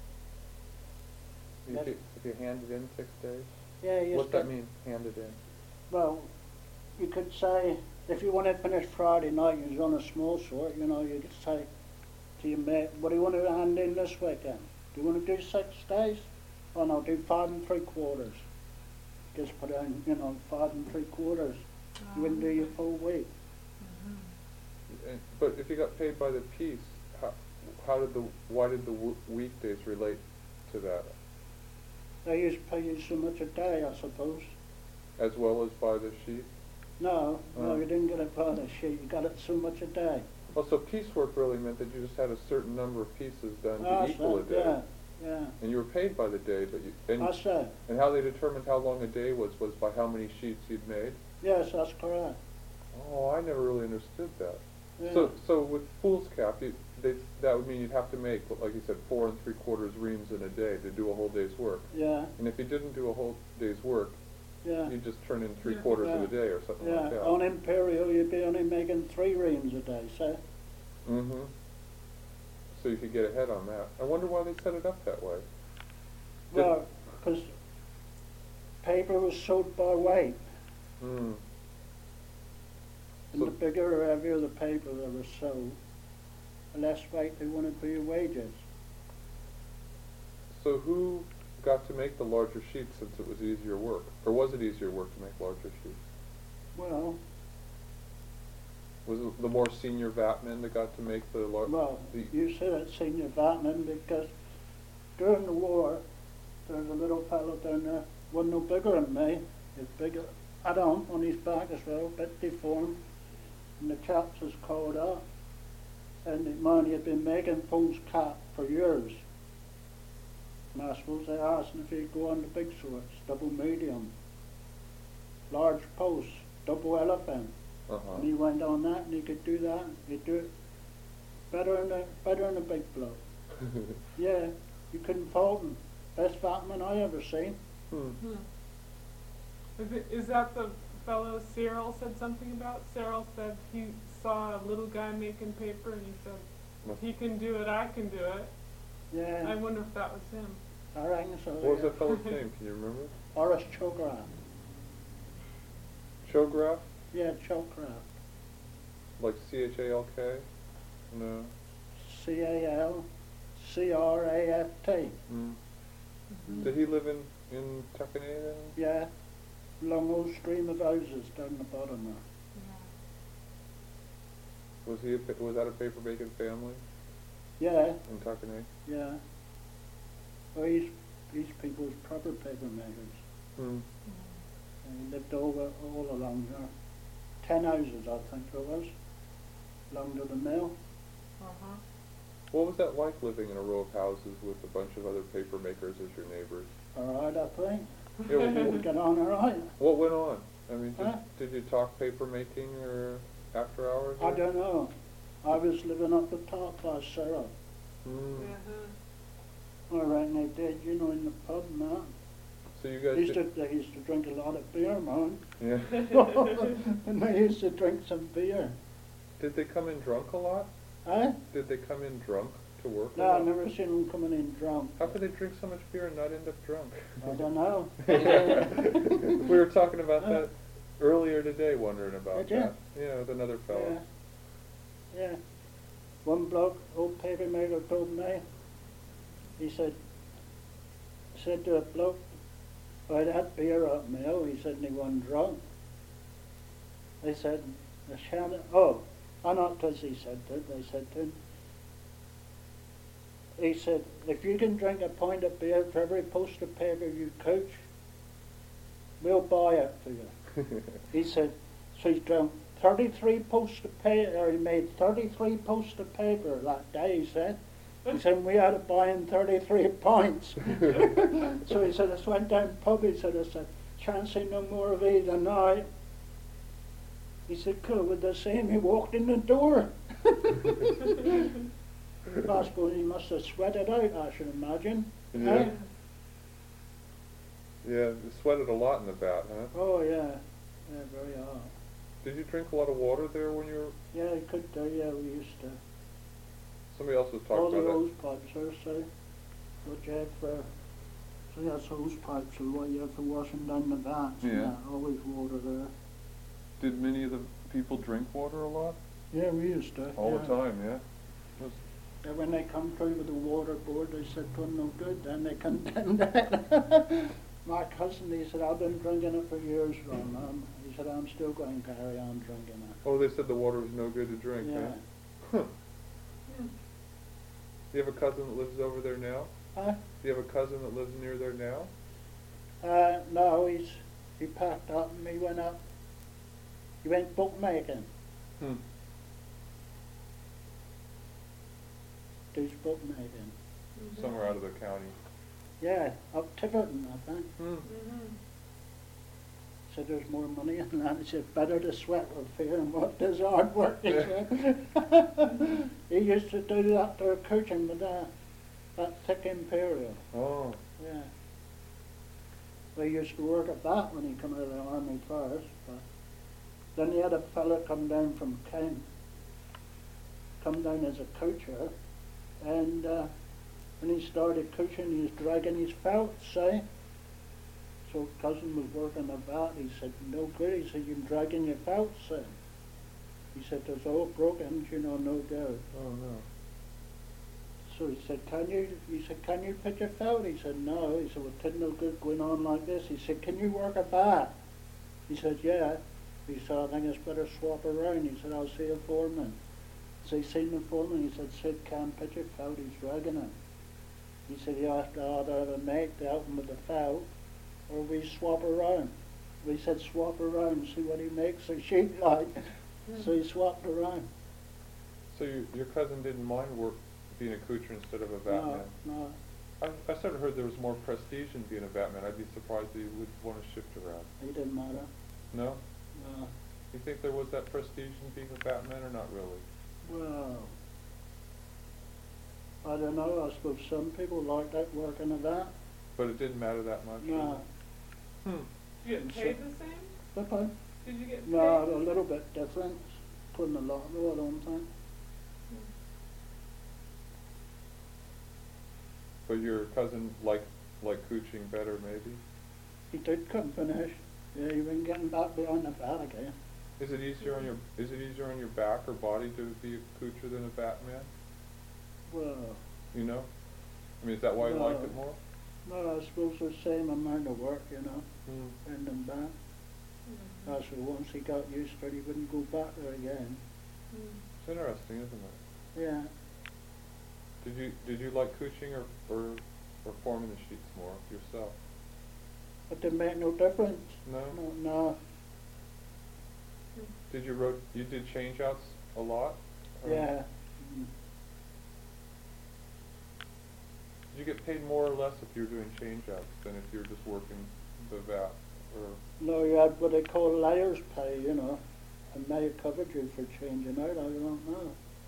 if you, if you hand it in six days? Yeah, you What's still- that mean, hand it in? Well, you could say, if you want to finish Friday night, you're on a small sort, you know, you could say to your mate, what do you want to hand in this weekend? Do you want to do six days? Oh no, do five and three quarters. Just put in, you know, five and three quarters. You wouldn't do your full week. And- But if you got paid by the piece, how, how did the, why did the w- weekdays relate to that? They used to pay you so much a day, I suppose. As well as by the sheet? No, no, Oh. you didn't get it by the sheet, you got it so much a day. Well, so piecework really meant that you just had a certain number of pieces done to That's equal a it, day. yeah, yeah. And you were paid by the day, but you, and, I said, and how they determined how long a day was, was by how many sheets you'd made? yes, that's correct. Oh, I never really understood that. Yeah. So, so with foolscap, you, they, that would mean you'd have to make, like you said, four and three quarters reams in a day to do a whole day's work. Yeah, And if you didn't do a whole day's work, yeah. you'd just turn in three Yeah. quarters Yeah. of a day or something like Yeah, that. on Imperial you'd be only making three reams a day, so, Mm-hmm. So you could get ahead on that. I wonder why they set it up that way. Did- well, because paper was sold by weight, Mm. and So- the bigger or heavier the paper that was sold, the less weight they wanted for your wages. So who got to make the larger sheets since it was easier work? Or was it easier work to make larger sheets? Well, Was it the more senior vatmen that got to make the lar- well, the, you said it, senior vatman, because during the war, there's a little fellow down there, wasn't no bigger than me, he's bigger, I don't, on his back as well, a bit deformed, and the chaps was called up, and the man, he had been making foolscap for years. And I suppose they asked him if he'd go on the big sorts, double medium, large posts, double elephant. uh-huh. And he went on that, and he could do that. He'd do it better than a better than a big bloke. Yeah, you couldn't fault him. Best fatman I ever seen. Hmm. Hmm. Is, it, is that the fellow Cyril said something about? Cyril said he saw a little guy making paper and he said, if he can do it, I can do it. I Yeah, wonder if that was him. I reckon so. What was yeah. that fellow's name? Can you remember? Horace Chograph. Chograph? Yeah, Chograph. Like C H A L K? No. C A L C R A F T. Mm. Did he live in, in Tuckanay then? Yeah, long old stream of houses down the bottom there. Was he a, pa- was that a paper making family Yeah, in Tuckanay? yeah. Well, these, these people's proper paper makers. Hmm. And he lived over all along there. Ten houses, I think there was, along to the mill. Uh-huh. What was that like living in a row of houses with a bunch of other paper makers as your neighbors? All right, I think. Yeah, well, We what, got on all right. what went on? I mean, did, Huh? did you talk paper making or after hours? I or- don't know. I was living up the top by Sarah. Hmm. Uh-huh. I reckon they did, you know, in the pub and that. So you They guys used, to, did, they used to drink a lot of beer, man. yeah. And they used to drink some beer. Did they come in drunk a lot? Eh? Did they come in drunk to work? a No, I've lot? never seen them coming in drunk. How could they drink so much beer and not end up drunk? I don't know. We were talking about that earlier today, wondering about Did you? that. Yeah, with another fellow. Yeah. Yeah. One bloke, old paper maker, told me, he said, said to a bloke, I'd had beer up mill, he said, and he wasn't drunk. They said, the Shannon, oh, I'm not because he said that, they said to him, he said, if you can drink a pint of beer for every post of paper you coach, we'll buy it for you. He said, so he's drunk thirty-three posts of paper, or he made thirty-three posts of paper that day, he said. He said, we had to buy in thirty-three pints. So he said, I just went down to the pub, he said, I said, can't see no more of these tonight. He said, cool, with the same, he walked in the door. I suppose he must have sweated out, I should imagine. Yeah. Eh? Yeah, you sweated a lot in the vat, huh? Oh, yeah. Yeah, very hard. Did you drink a lot of water there when you were? Yeah, you could do, yeah, we used to. Somebody else was talking All the about hose pipes there, say, what you have for, so that's hose pipes, so what you have for washing down the vats, and Yeah. that, always water there. that. Did many of the people drink water a lot? Yeah, we used to. All yeah. the time, yeah. Was, Yeah, when they come through with the water board, they said it wasn't no good, then they condemned it. My cousin, he said, I've been drinking it for years, Ron. Um, he said, I'm still going to carry on drinking it. oh, they said the water was no good to drink, Yeah. huh? Huh. Do you have a cousin that lives over there now? Huh? Do you have a cousin that lives near there now? Uh, no, he's, he packed up and he went up. He went bookmaking. Hmm. Does bookmaking. Mhm. Somewhere out of the county. Yeah, up Tiverton, I think. Hmm. Mhm. Said there's more money in that. He said, better to sweat with fear and what does hard work, he said. He used to do that there coaching with that, that thick Imperial. Oh. Yeah. Well, he used to work at that when he come out of the army first, but then he had a fella come down from Kent, come down as a coacher, and uh, when he started coaching, he was dragging his felt, say. So cousin was working at that, he said, no good, he said, you're dragging your felt, say. He said, there's all broken, you know, no good. Oh no. So he said, can you, he said, can you pitch a felt? He said, no. He said, well, it no good going on like this. He said, can you work a bat? He said, yeah. He said, I think it's better swap around. He said, I'll see a foreman. So he seen the foreman, he said, Sid can't pitch a felt, he's dragging him. He said, you have to either have a mate to help him with the felt, or we swap around. We said, swap around, see what he makes a sheet like. So he swapped around. So you, your cousin didn't mind work being a coacher instead of a No, batman? no. I, I sort of heard there was more prestige in being a batman. I'd be surprised that he would want to shift around. He didn't matter. No? No. You think there was that prestige in being a batman or not really? Well, I don't know. I suppose some people like that working at that. But it didn't matter that much? No. Hmm. Did you get paid the same? But I, Did you get paid? no, a little bit different. Putting a lot though, I don't think. But your cousin liked, liked coaching better maybe? He did come finish. Yeah, he been getting back behind the bat again. Is it easier on your, is it easier on your back or body to be a coacher than a batman? Well, You know? I mean, is that why you liked No. it more? no, I suppose the same amount of work, you know, Hmm. in and back. Mhm. That's why once he got used to it, he wouldn't go back there again. Mhm. It's interesting, isn't it? Yeah. Did you, did you like coaching or, or, or forming the sheets more yourself? It didn't make no difference. No? No, no. Did you wrote, you did change outs a lot? Or Yeah. Mm. Did you get paid more or less if you're doing change outs than if you're just working the vat? Or No, you had what they call layers pay, you know, and they covered you for changing out, I don't know.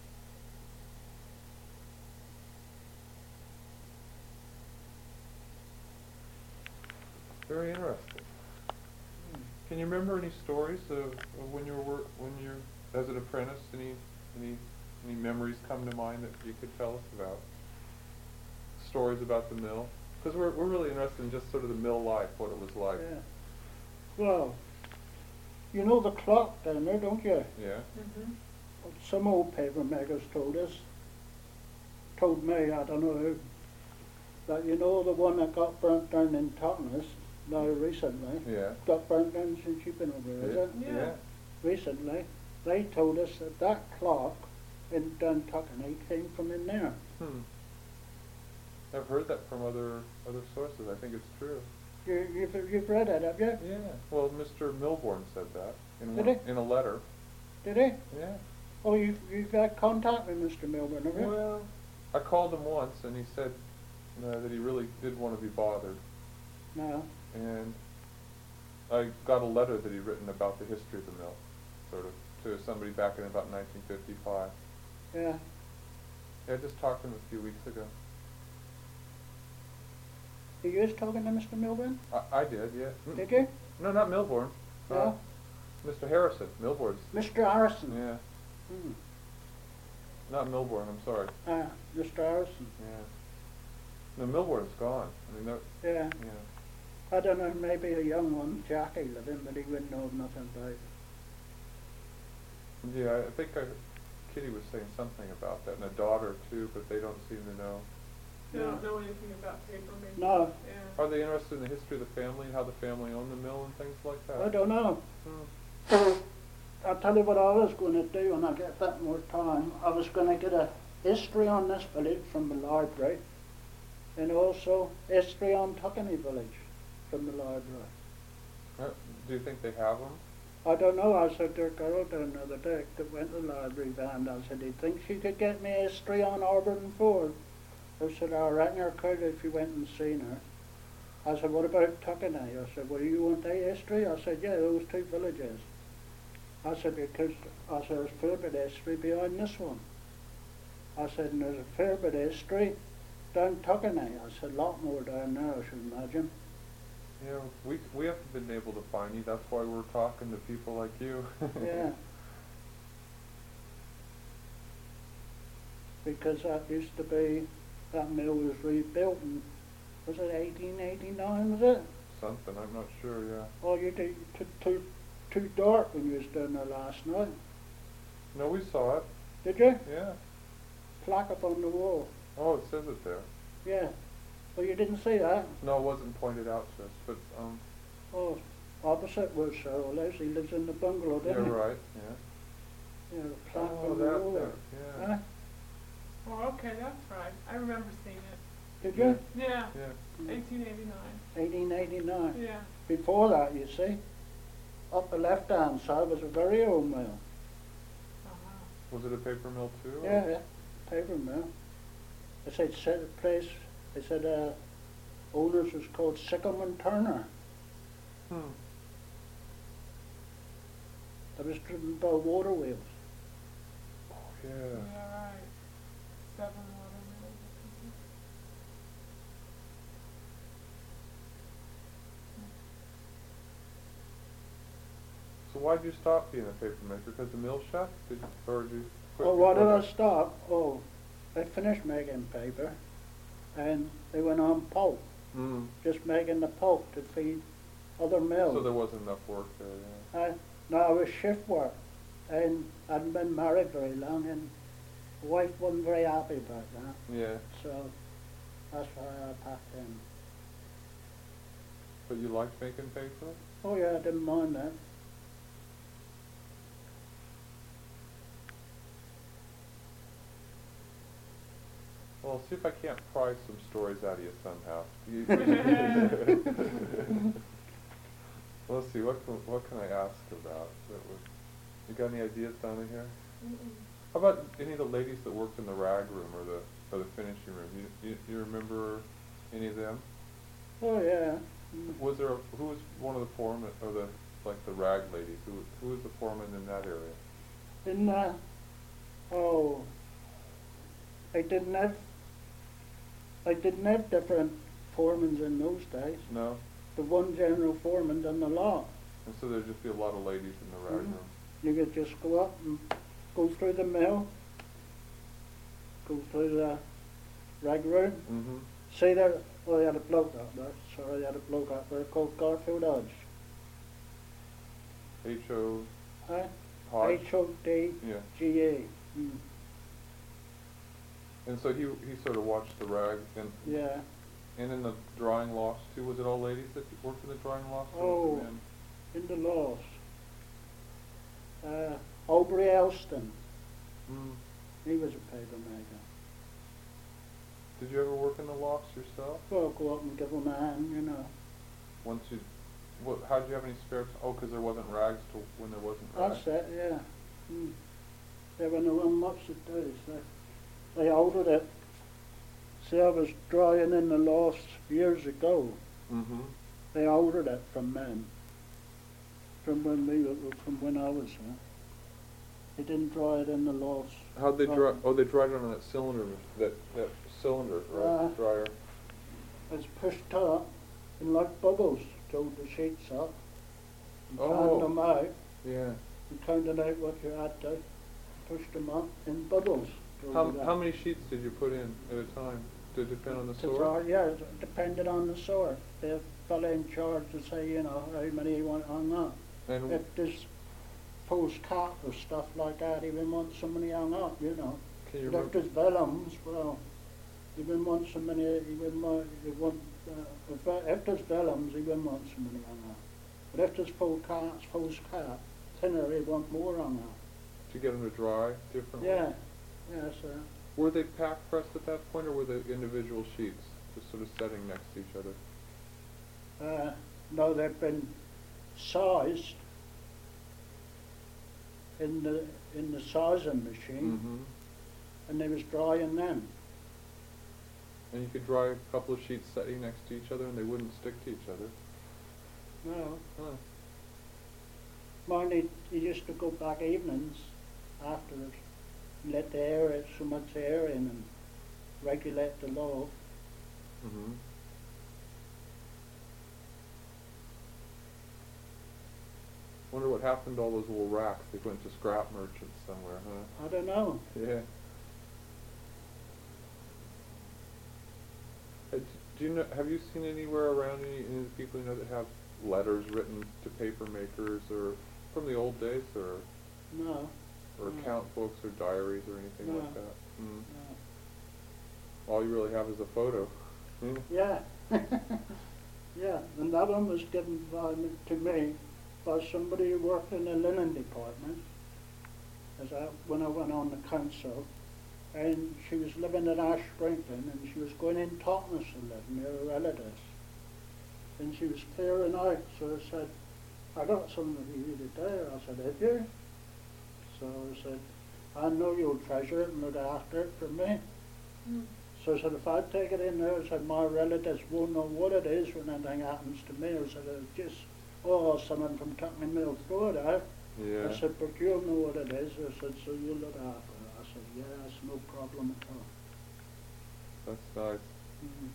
very interesting. Can you remember any stories of, of when you were work, when you're as an apprentice? Any any any memories come to mind that you could tell us about? Stories about the mill? Because we're we're really interested in just sort of the mill life, what it was like. Yeah. Well, you know the clock down there, don't you? Yeah. Mhm. Some old paper makers told us, told me, I don't know who, that you know the one that got burnt down in Totnes, now recently, Yeah. got burnt down since you've been over there, is it? Yeah. Yeah. Recently, they told us that that clock in Duntuckney came from in there. Hmm. I've heard that from other other sources. I think it's true. You, you've, you've read it, have you? Yeah. Well, Mister Milbourne said that in Did one, he? in a letter. Did he? Yeah. Oh, you've, you've got contact with Mister Milburn, have you? Well, I called him once, and he said uh, that he really did want to be bothered. No. And I got a letter that he'd written about the history of the mill, sort of, to somebody back in about nineteen fifty-five. Yeah. Yeah, I just talked to him a few weeks ago. Did you just talking to Mister Milburn? I, I did, yeah. Mm. Did you? No, not Milborn. Uh, No? Mister Harrison. Milborn's. Mister Harrison? Yeah. Hmm. Not Milborn, I'm sorry. Ah, Mister Harrison. Yeah. No, Milborn's gone. I mean, that, Yeah. yeah. I don't know, maybe a young one, Jackie, living, but he wouldn't know nothing about it. Yeah, I think I, Kitty was saying something about that, and a daughter too, but they don't seem to know. They No. don't know anything about paper making. No. Yeah. Are they interested in the history of the family and how the family owned the mill and things like that? I don't know. Hmm. I'll tell you what I was going to do when I get a bit more time. I was going to get a history on this village from the library, and also history on Tuckney village from the library. Uh, do you think they have them? I don't know, I said to a girl down the other day that went to the library van, I said, do you think she could get me a history on Auburn Ford? I said, I reckon her could if you went and seen her. I said, what about Tuckney? I said, well, you want that history? I said, yeah, those two villages. I said, because, I said, there's a fair bit of history behind this one. I said, and there's a fair bit of history down Tuckney. I said, a lot more down there, I should imagine. Yeah, we we haven't been able to find you. That's why we're talking to people like you. Yeah. Because that used to be, that mill was rebuilt in, was it eighteen eighty-nine, was it? Something, I'm not sure, yeah. Oh, you did, too, too, too dark when you was down there last night. No, we saw it, Did you? yeah. Plaque up on the wall. Oh, it says it there. Yeah. Well, you didn't see that? No, it wasn't pointed out to us, but, um, Oh, opposite was Cheryl Leslie lives in the bungalow, you're doesn't he? right, yeah. Yeah, the plaque Oh, on the that wall there, there. yeah. Huh? Oh, okay, that's right. I remember seeing it. Did you? Yeah. Yeah. eighteen eighty-nine. eighteen eighty-nine. Yeah. Before that, you see, up the left-hand side was a very old mill. Uh-huh. Was it a paper mill too? or- Yeah, yeah, paper mill. They said set a place, they said uh, owners was called Sycamore and Turner. Hmm. That was driven by water wheels. Oh, yeah. Yeah, right. Seven water mills. So why'd you stop being a paper maker? Because the mill shut? Did you, or did you quit? Oh, why did before I that? stop? Oh, they finished making paper, and they went on pulp, Mm. just making the pulp to feed other mills. So there wasn't enough work there, yeah. I, no, I was shift work, and I hadn't been married very long, and the wife wasn't very happy about that, Yeah. so that's why I packed in. But you liked making paper? Oh yeah, I didn't mind that. Well, I'll see if I can't pry some stories out of you somehow. You- Let's see, what can, what can I ask about? That would, you got any ideas down in here? Mm-mm. How about any of the ladies that worked in the rag room or the or the finishing room? You you, you remember any of them? Oh yeah. Mm. Was there a, who was one of the foremen or the like the rag ladies? Who who was the foreman in that area? Didn't uh, oh, I didn't have, I didn't have different foremans in those days. No. The one general foreman done the lot. And so there'd just be a lot of ladies in the rag Mhm. room. You could just go up and go through the mill, go through the rag room. Mm-hmm. See there, oh, they had a bloke up there. Sorry, they had a bloke up there called Garfield Hodge. H O Huh? Hodge. H O D Yeah. G A. Mm. And so he he sort of watched the rag and Yeah. and in the drying lofts too. Was it all ladies that worked in the drying lofts? or was it Oh. men? In the loss. Uh, Aubrey Elston, Mm. he was a paper maker. Did you ever work in the lofts yourself? Well, go up and give him a hand, you know. Once you, what? How did you have any spare? T- oh, because there wasn't rags to when there wasn't rags. That's it, yeah. Mm. They were no much to do, so they ordered it. See, I was drying in the loft years ago. Mm-hmm. They ordered it from them, from when we were, from when I was there. They didn't dry it in the lofts. How'd they dry? Um, Oh, they dried it on that cylinder. That that cylinder, right? Uh, Dryer. it's pushed up in like bubbles, till the sheets up. You Oh. fanned them out, Yeah. you counted out what you had to, pushed them up in bubbles. till How, you got- how many sheets did you put in at a time? Did it depend on the To sort? draw- Yeah, it depended on the sort. The fella in charge would say, you know, how many you want hung up. And If there's postcard or stuff like that, he wouldn't want so many hung up, you know. can you But if remember? there's vellums, well, he wouldn't want so many, he wouldn't want, he wouldn't, uh, if, uh, if there's vellums, he wouldn't want so many hung up. But if there's postcards, postcard, thinner, he want more hung up. Did you get them to dry differently? Yeah, yeah, so, Were they pack pressed at that point, or were they individual sheets, just sort of setting next to each other? uh, no, they've been sized in the, in the sizing machine, Mm-hmm. and they was drying them. And you could dry a couple of sheets sitting next to each other, and they wouldn't stick to each other. No, Huh. mine, he, he used to go back evenings afterwards, and let the air, so much air in and regulate the load. Mm-hmm. Wonder what happened to all those little racks. They went to scrap merchants somewhere, huh? I don't know. Yeah. Uh, d- Do you know? Have you seen anywhere around any, any of the people you know that have letters written to paper makers, or from the old days, or No, or No. account books or diaries or anything No. like that? Mm. no. All you really have is a photo. Mm. Yeah. Yeah, and that one was given by, me- to me by somebody who worked in the linen department, as I, when I went on the council, and she was living at Ash Sprinkling, and she was going in Totnes to live near her relatives. And she was clearing out, so I said, I got something for you today. I said, have you? So I said, I know you'll treasure it and look after it for me. Mm. So I said, if I take it in there, I said, my relatives won't know what it is when anything happens to me. I said, it's just, oh, someone from Tuckney Mill threw it out. Yeah. I said, but you'll know what it is. I said, so you look after it. I said, yeah, that's no problem at all. That's nice. Mhm.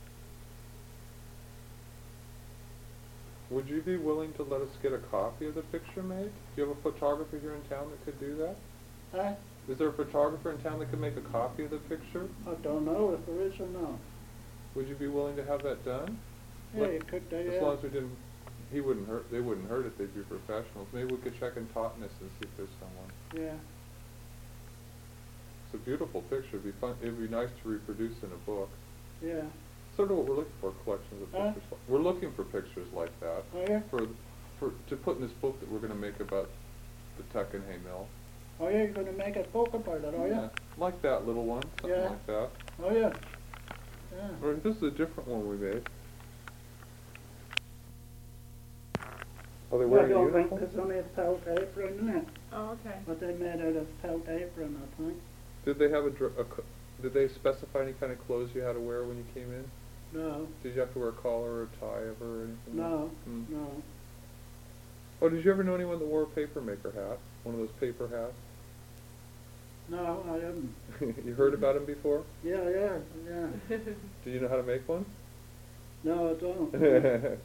Would you be willing to let us get a copy of the picture made? Do you have a photographer here in town that could do that? Huh? Is there a photographer in town that could make a copy of the picture? I don't know if there is or not. Would you be willing to have that done? Yeah, What- you could do, As yeah. long as we didn't, he wouldn't hurt, they wouldn't hurt it, they'd be professionals. Maybe we could check in Totnes and see if there's someone. Yeah, It's a beautiful picture, it'd be fun, it'd be nice to reproduce in a book. yeah. Sort of what we're looking for, collections of Huh? pictures. We're looking for pictures like that. Oh, yeah? For, for, to put in this book that we're gonna make about the Tuckenhay Mill. Oh, yeah, you're going to make a book about it, are you? Like that little one, something Yeah. like that. Oh, yeah. Yeah. Or this is a different one we made. Are they I wearing a don't think uniform? there's only a felt apron, isn't it? Oh, okay. But they made out of felt apron, I think. Did they have a, dr- a co- did they specify any kind of clothes you had to wear when you came in? No, Did you have to wear a collar or a tie ever or anything? no, Mm. no. Oh, did you ever know anyone that wore a paper maker hat? One of those paper hats? No, I haven't. You heard about them before? Yeah, yeah, yeah. Do you know how to make one? No, I don't.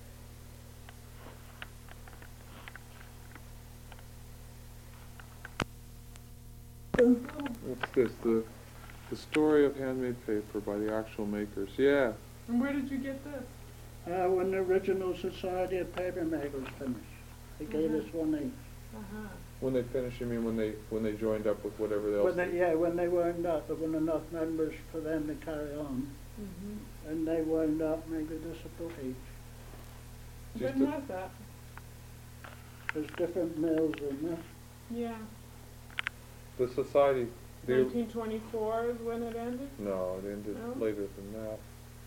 What's this? The the story of handmade paper by the actual makers. Yeah. And where did you get this? Uh, when the original Society of Paper Makers finished, they gave Mhm. us one each. Uh-huh. When they finished, you mean when they when they joined up with whatever else? When they, yeah, when they wound up, there weren't enough members for them to carry on, Mm-hmm. and they wound up making us a book each. Just When a- was that? There's different mills in there. Yeah. The society. The, nineteen twenty-four is when it ended? no, it ended No? later than that.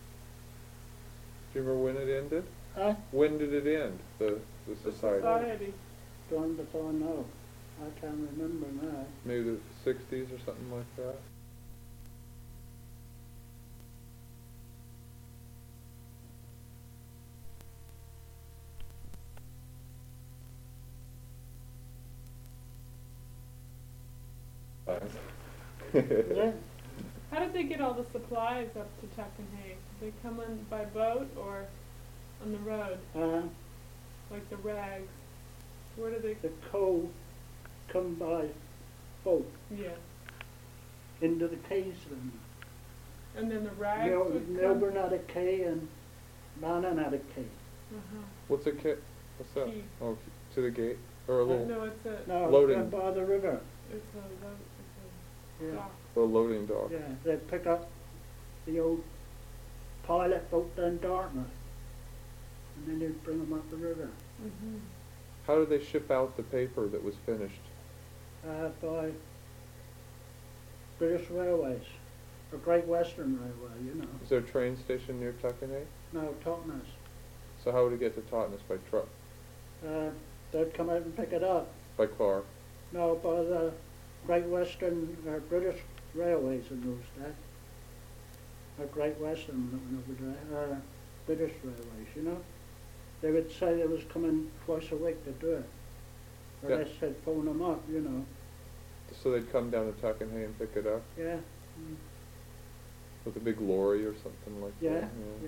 Do you remember when it ended? Huh? When did it end? The the The society. society. Don't if I know. I can't remember now. Maybe the sixties or something like that. Yeah. How did they get all the supplies up to Tuckahoe? Did they come in by boat or on the road, Uh, like the rags? Where did they? the coal come by boat Yeah. into the quays and And then the rags Mel- would come. Melbourne had a quay and Manning had a quay. Uh-huh. What's a kit? What's that? Key. Oh, to the gate or a Uh, little, no, it's a No, Loading. down by the river. it's a lo- it's a Yeah. dock. a loading dock. Yeah, they'd pick up the old pilot boat down Dartmouth, and then they'd bring them up the river. Mm-hmm. How did they ship out the paper that was finished? Uh, by British Railways, or Great Western Railway, you know. Is there a train station near Tuckahoe? No, Totnes. So how would it get to Totnes? By truck? Uh, they'd come out and pick it up. By car? No, by the Great Western, or British Railways in those days. Or Great Western, when it was over there, uh, British Railways, you know. They would say they was coming twice a week to do it. Or Yeah. they said phone them up, you know. So they'd come down to Tuckahoe and pick it up Yeah, mm, with a big lorry or something like yeah, that? yeah.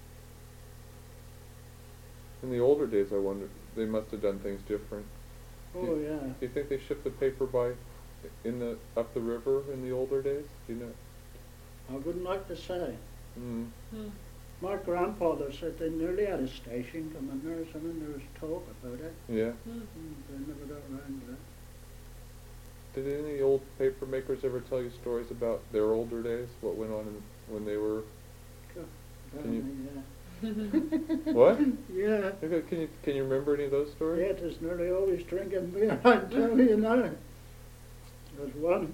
In the older days, I wonder, they must have done things different. Oh, yeah. Do you think they shipped the paper by, in the, up the river in the older days? Do you know? I wouldn't like to say. Mm. Hmm. My grandfather said they nearly had a station coming there, something there was talk about it. Yeah. Hmm. Mm, they never got around to it. Did any old paper makers ever tell you stories about their older days? What went on in, when they were? Can you- What? Yeah. Okay, Can you can you remember any of those stories? Yeah, there's nearly always drinking beer, I tell you now. There's one.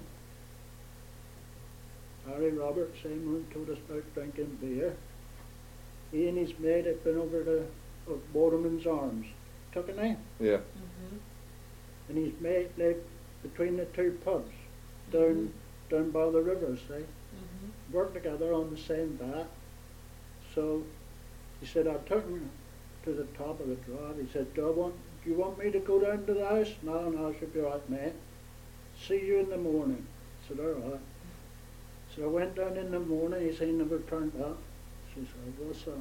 Harry Roberts, same one, told us about drinking beer. He and his mate had been over to uh, Waterman's Arms, Tuckahoe, Yeah. Mm-hmm. and his mate lived between the two pubs, down down by the river, see. Mm-hmm. Worked together on the same bat. So he said, I took him to the top of the drive. He said, do, I want, do you want me to go down to the house? No, no, I should be all right, mate. See you in the morning. I said, all right. So I went down in the morning. He said, he never turned up. She said, what's that?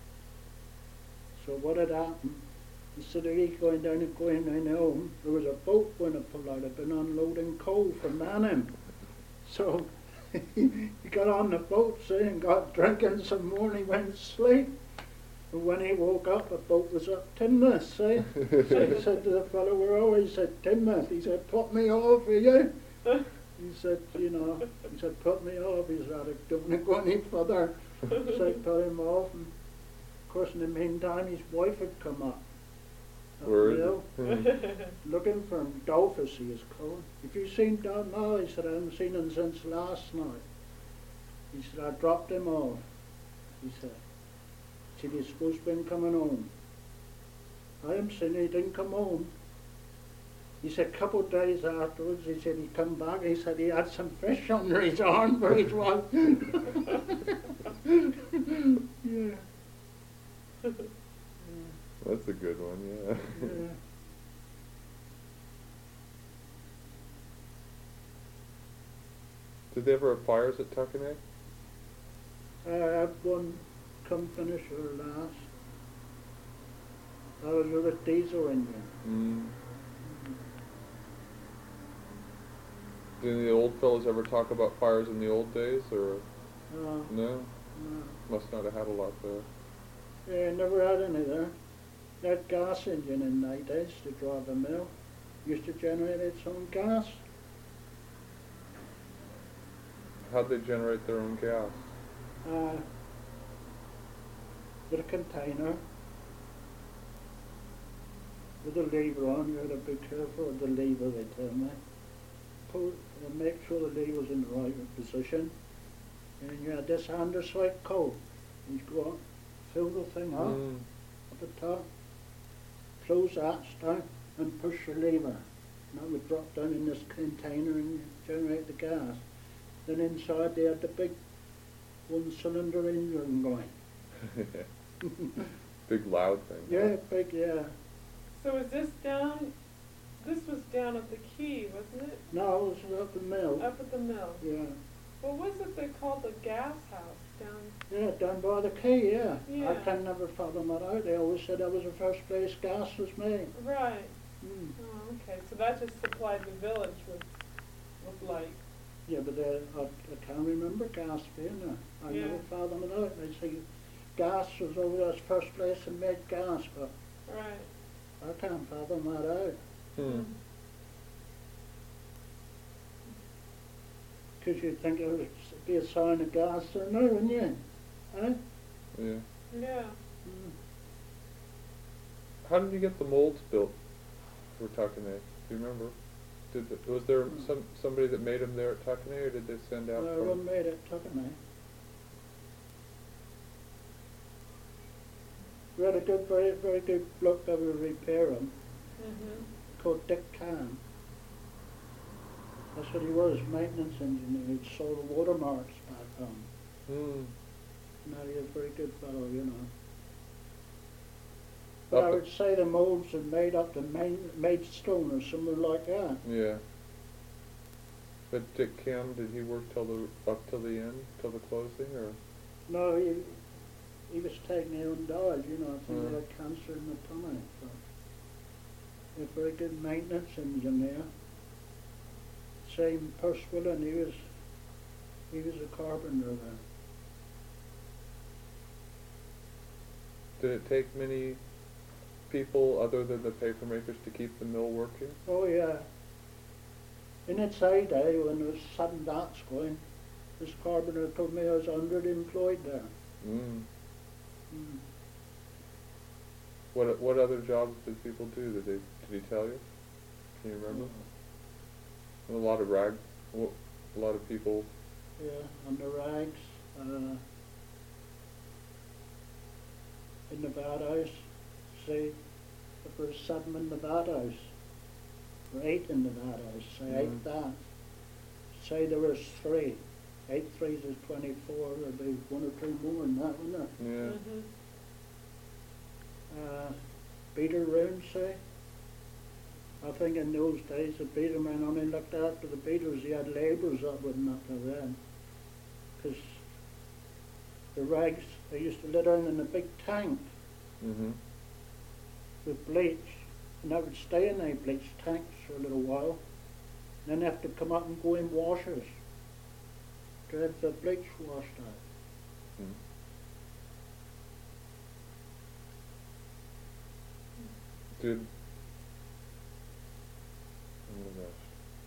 So what had happened? Instead of he going down and going down home, there was a boat going to pull out. Had been unloading coal from Manning. So he got on the boat, see, and got drinking some more, and he went to sleep. And when he woke up, the boat was at Teignmouth, see. So he said to the fellow, we're always at Teignmouth. He said, put me off, will you? He said, you know, he said, put me off. He said, I don't want to go any further. So I put him off, and of course in the meantime his wife had come up. up Word. the hill, Mm. looking for him. Dolphus he is called. Have you seen Don? No, he said, I haven't seen him since last night. He said, I dropped him off. He said, he said, he's supposed to be coming home. I haven't seen him, he didn't come home. He said, a couple of days afterwards, he said he'd come back, he said he had some fish under his arm for his wife. Yeah. That's a good one. Yeah. Yeah. Did they ever have fires at Tuckahoe? I had one come finish her last. That was with a diesel engine. Mm. Did any of the old fellows ever talk about fires in the old days, or No, no? no. Must not have had a lot there. Yeah, never had any there. That gas engine in the days to drive a mill used to generate its own gas. How'd they generate their own gas? Uh, with a container with a lever on. You had to be careful of the lever, they tell me. Pull, and make sure the lever's in the right position. And you had this andesite coal. You go on, fill the thing up Mm. at the top, close that down, and push the lever. And that would drop down in this container and generate the gas. Then inside they had the big one-cylinder engine going. Big loud thing. Yeah, big, yeah. So is this down? This was down at the quay, wasn't it? No, it was at the mill. Up at the mill. Yeah. What was it they called the gas house down? Yeah, down by the quay, yeah. I Yeah. can never fathom that out. They always said that was the first place gas was made. Right. Mm. Oh, okay. So that just supplied the village with with light. Yeah, but they, I, I can't remember gas being there. I Yeah. never fathomed it out. They say gas was over there, the first place that made gas, but Right. I can't fathom that out. Hmm. Because you'd think there would be a sign of gas there now, wouldn't you? Huh? Yeah. Yeah. Mm. How did you get the molds built for Tuckanay? Do you remember? Did the, was there Hmm. some somebody that made them there at Tuckanay, or did they send out No, from? one made it, took me. We had a good, very, very good bloke that would repair them, Mhm. called Dick Can. That's what he was, maintenance engineer. He'd sold the watermarks back home. Hmm. Now he's a very good fellow, you know. But I Up would say the molds are made up to main, Maidstone or something like that. Yeah. But Dick Cam, did he work till the up till the end, till the closing, or? No, he, he was taken ill and died, you know. I think Mm. he had cancer in the tummy. But he was a very good maintenance engineer. Same Percival, and he was, he was a carpenter there. Did it take many people other than the paper makers to keep the mill working? Oh yeah. In its heyday, when there was sudden dots going, this carpenter told me I was a hundred employed there. Mm. Mm. What what other jobs did people do? Did they did he tell you? Can you remember? A lot of rag, w- a lot of people. Yeah, on the rags, uh, in the bad house. See, if there's seven in the bad house, or eight in the bad house, say Mhm. eight that. Say there was three. Eight threes is twenty-four, there'd be one or two more than that, wouldn't there? Yeah. Mhm. Uh, beater room, say. I think in those days the beater man only looked after the beaters. He had labourers that wouldn't look after them. Because the rags, they used to let down in a big tank Mhm. with bleach, and that would stay in the bleach tanks for a little while. Then they have to come up and go in washers to have the bleach washed out. Mm. Did. Oh my gosh.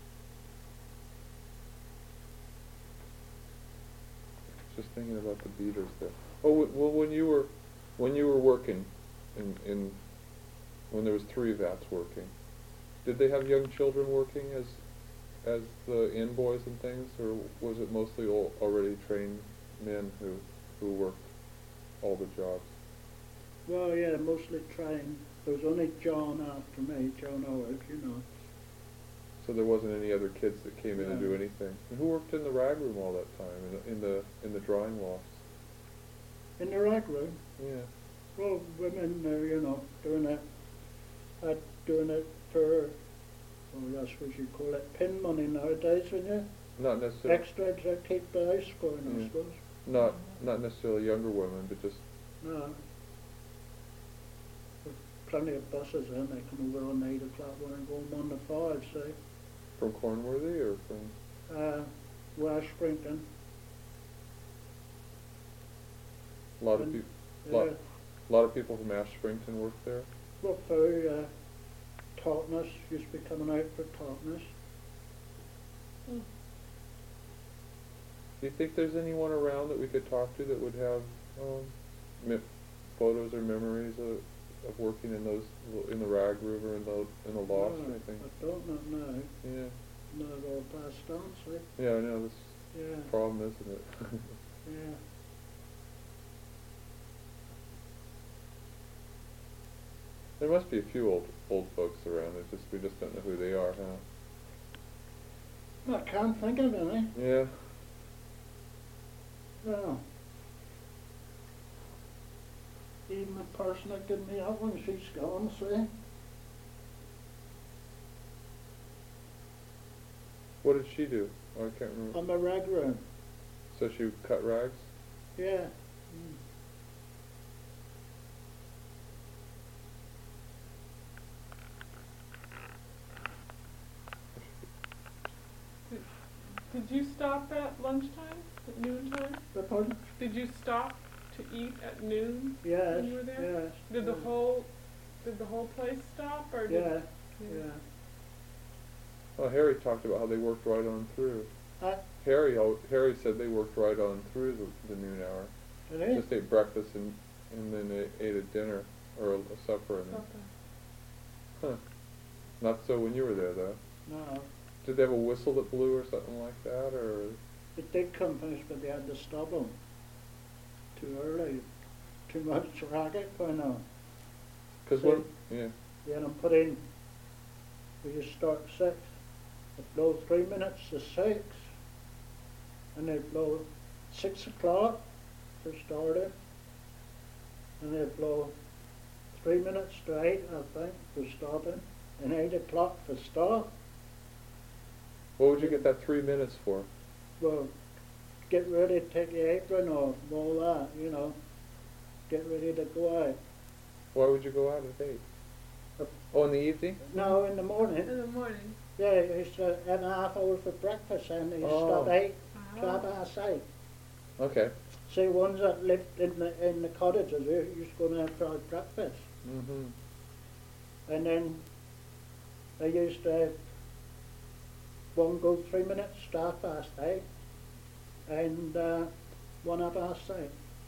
Just thinking about the beaters there. Oh, w- well, when you were, when you were working, in in, when there was three vats working, did they have young children working as, as the in boys and things, or was it mostly all already trained men who, who worked all the jobs? Well, yeah, mostly trained. There was only John after me, John Howard, you know. So there wasn't any other kids that came in to do No. anything. And who worked in the rag room all that time, in the in the, in the drying lofts? In the rag room, Yeah. well, women, uh, you know, doing it, uh, doing it for, oh, I suppose you call it pin money nowadays, wouldn't you? Not necessarily. Extra to keep the house going, I Yeah. suppose. Not not necessarily younger women, but just. No. There's plenty of buses in, they come over on eight o'clock when I go home on the five, say. From Cornworthy or from? Uh, West Springton. A lot of And, people. Yeah, Lot, lot of people from Ash Springton work there. well, for, uh, Totnes, used to be coming out for Totnes. Mm. Do you think there's anyone around that we could talk to that would have um, me- photos or memories of, of working in those in the rag room or in the in the lofts No, or anything? I don't know, no. Yeah. No, it all passed on, see. Yeah, I know this Yeah, problem, isn't it? yeah. There must be a few old old folks around. It's just we just don't know who they are, huh? I can't think of any. Yeah. No. Even the person that gave me that one, she's gone, see. What did she do? Oh, I can't remember. On the rag room. So she would cut rags? Yeah. Mm. Did you stop at lunchtime, at noontime? But pardon? Did you stop to eat at noon Yes, when you were there? yes. Did the yes. whole, did the whole place stop, or did? Yeah, yeah. Well, Harry talked about how they worked right on through. Huh? Harry, al- Harry said they worked right on through the, the noon hour. Did he? Just ate breakfast and, and then they ate a dinner, or a, a supper, and then, Supper. huh. Not so when you were there, though. No. Did they have a whistle that blew or something like that, or? It did come first, but they had to stop them. Too early. Too much racket going on. Cause See? when, yeah, They had them put in, we just start six. They blow three minutes to six. And they blow six o'clock for starting. And they blow three minutes to eight, I think, for stopping. And eight o'clock for stop. what would you get that three minutes for? Well, get ready to take your apron off and all that, you know. Get ready to go out. Why would you go out at eight? Uh, Oh, in the evening? No, in the morning. In the morning. Yeah, it's uh, an half hour for breakfast and they Oh. start eight, Ah. twelve past eight. Okay. See, ones that lived in the in the cottages, they're just going to have fried breakfast. Mm-hmm. And then they used to have one go three minutes, start past eight, and uh, one half past eight,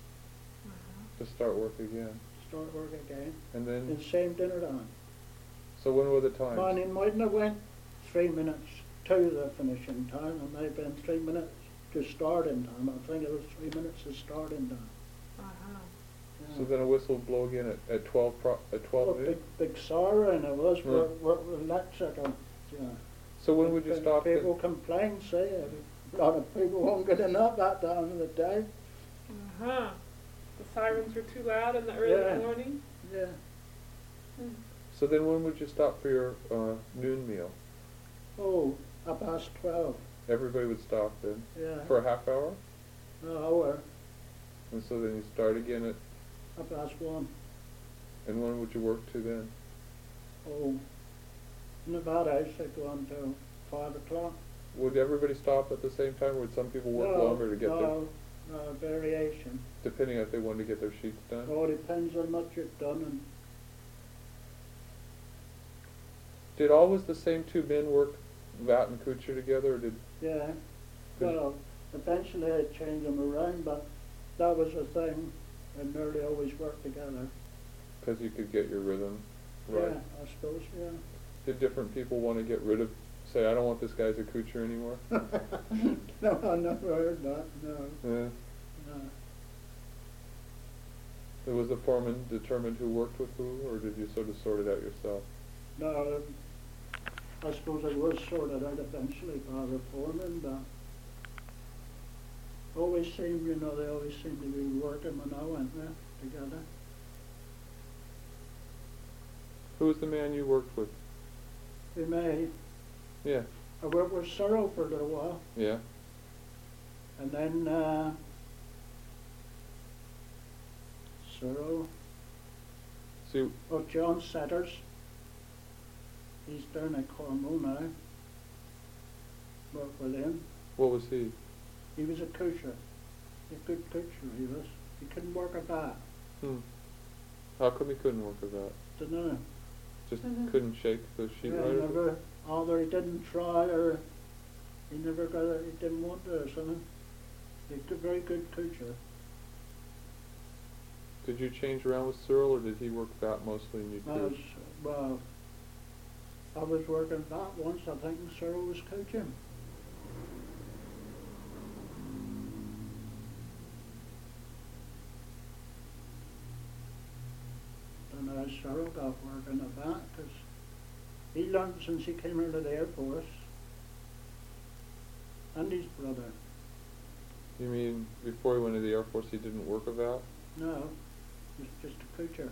To start work again. start work again. And then, And same dinner time. so when were the times? Mine mightn't have went three minutes to the finishing time, it may have been three minutes to starting time. I think it was three minutes to starting time. Uh-huh. Yeah. So then a whistle would blow again at, at twelve pro, at twelve Well, noon? big, big siren it was, Hmm. for, for electrical, yeah. So when would you Pe- stop then? People complain, say, a lot of people won't get enough that time of the day. Uh-huh. The sirens were too loud in the early Yeah. morning? Yeah. Hmm. So then when would you stop for your uh, noon meal? Oh, up past twelve, Everybody would stop then? yeah. For a half hour? An hour, And so then you start again at, up past one. and when would you work to then? Oh, in the bad house, they go on till five o'clock. Would everybody stop at the same time, or would some people work No, longer to get their, no, no, variation. depending if they wanted to get their sheets done? All depends on what you've done and Did always the same two men work Vat and Kuchar together, or did, yeah. Good. Well, eventually I changed them around, but that was the thing, and nearly always worked together. because you could get your rhythm right? Yeah, I suppose, yeah. Did different people want to get rid of, say, I don't want this guy as a Kuchar anymore? No, I never heard that, no, Yeah. no. Was the foreman determined who worked with who, or did you sort of sort it out yourself? No, I suppose it was sorted out eventually by the foreman, but always seemed, you know, they always seemed to be working when I went there together. Who was the man you worked with? We may, Yeah, I worked with Cyril for a little while, yeah. and then, uh, Cyril, See, oh, John Setters, he's down at Cornwall now, worked with him. what was he? He was a coacher, a good coacher he was. He couldn't work a bat, Hmm. How come he couldn't work with that? dunno. Just Mhm. couldn't shake the sheet Yeah, right? he never, either he didn't try or he never got it, he didn't want to or something. He's a very good coacher. Did you change around with Cyril, or did he work that mostly and you I was, could? well, I was working that once, I think, and Cyril was coaching. And uh, Cyril got working at that, because he learned since he came into the Air Force. And his brother. You mean before he went to the Air Force he didn't work with that? No, he was just a coacher.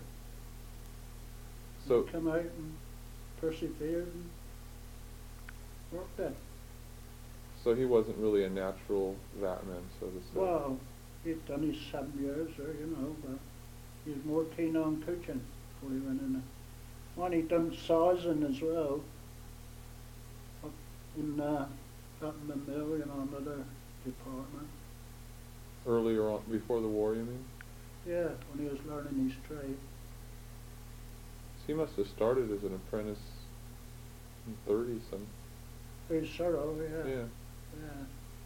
So, He come out and persevered and worked it. So he wasn't really a natural vatman, so to say. Well, he's done his seven years there, you know, but he's more keen on cooking before he went in there. One, he done sizing as well. Up in, uh, up in the mill, you know, another department. Earlier on, before the war, you mean? Yeah, when he was learning his trade. So he must have started as an apprentice in thirty some. He's thorough, yeah. Yeah. Yeah.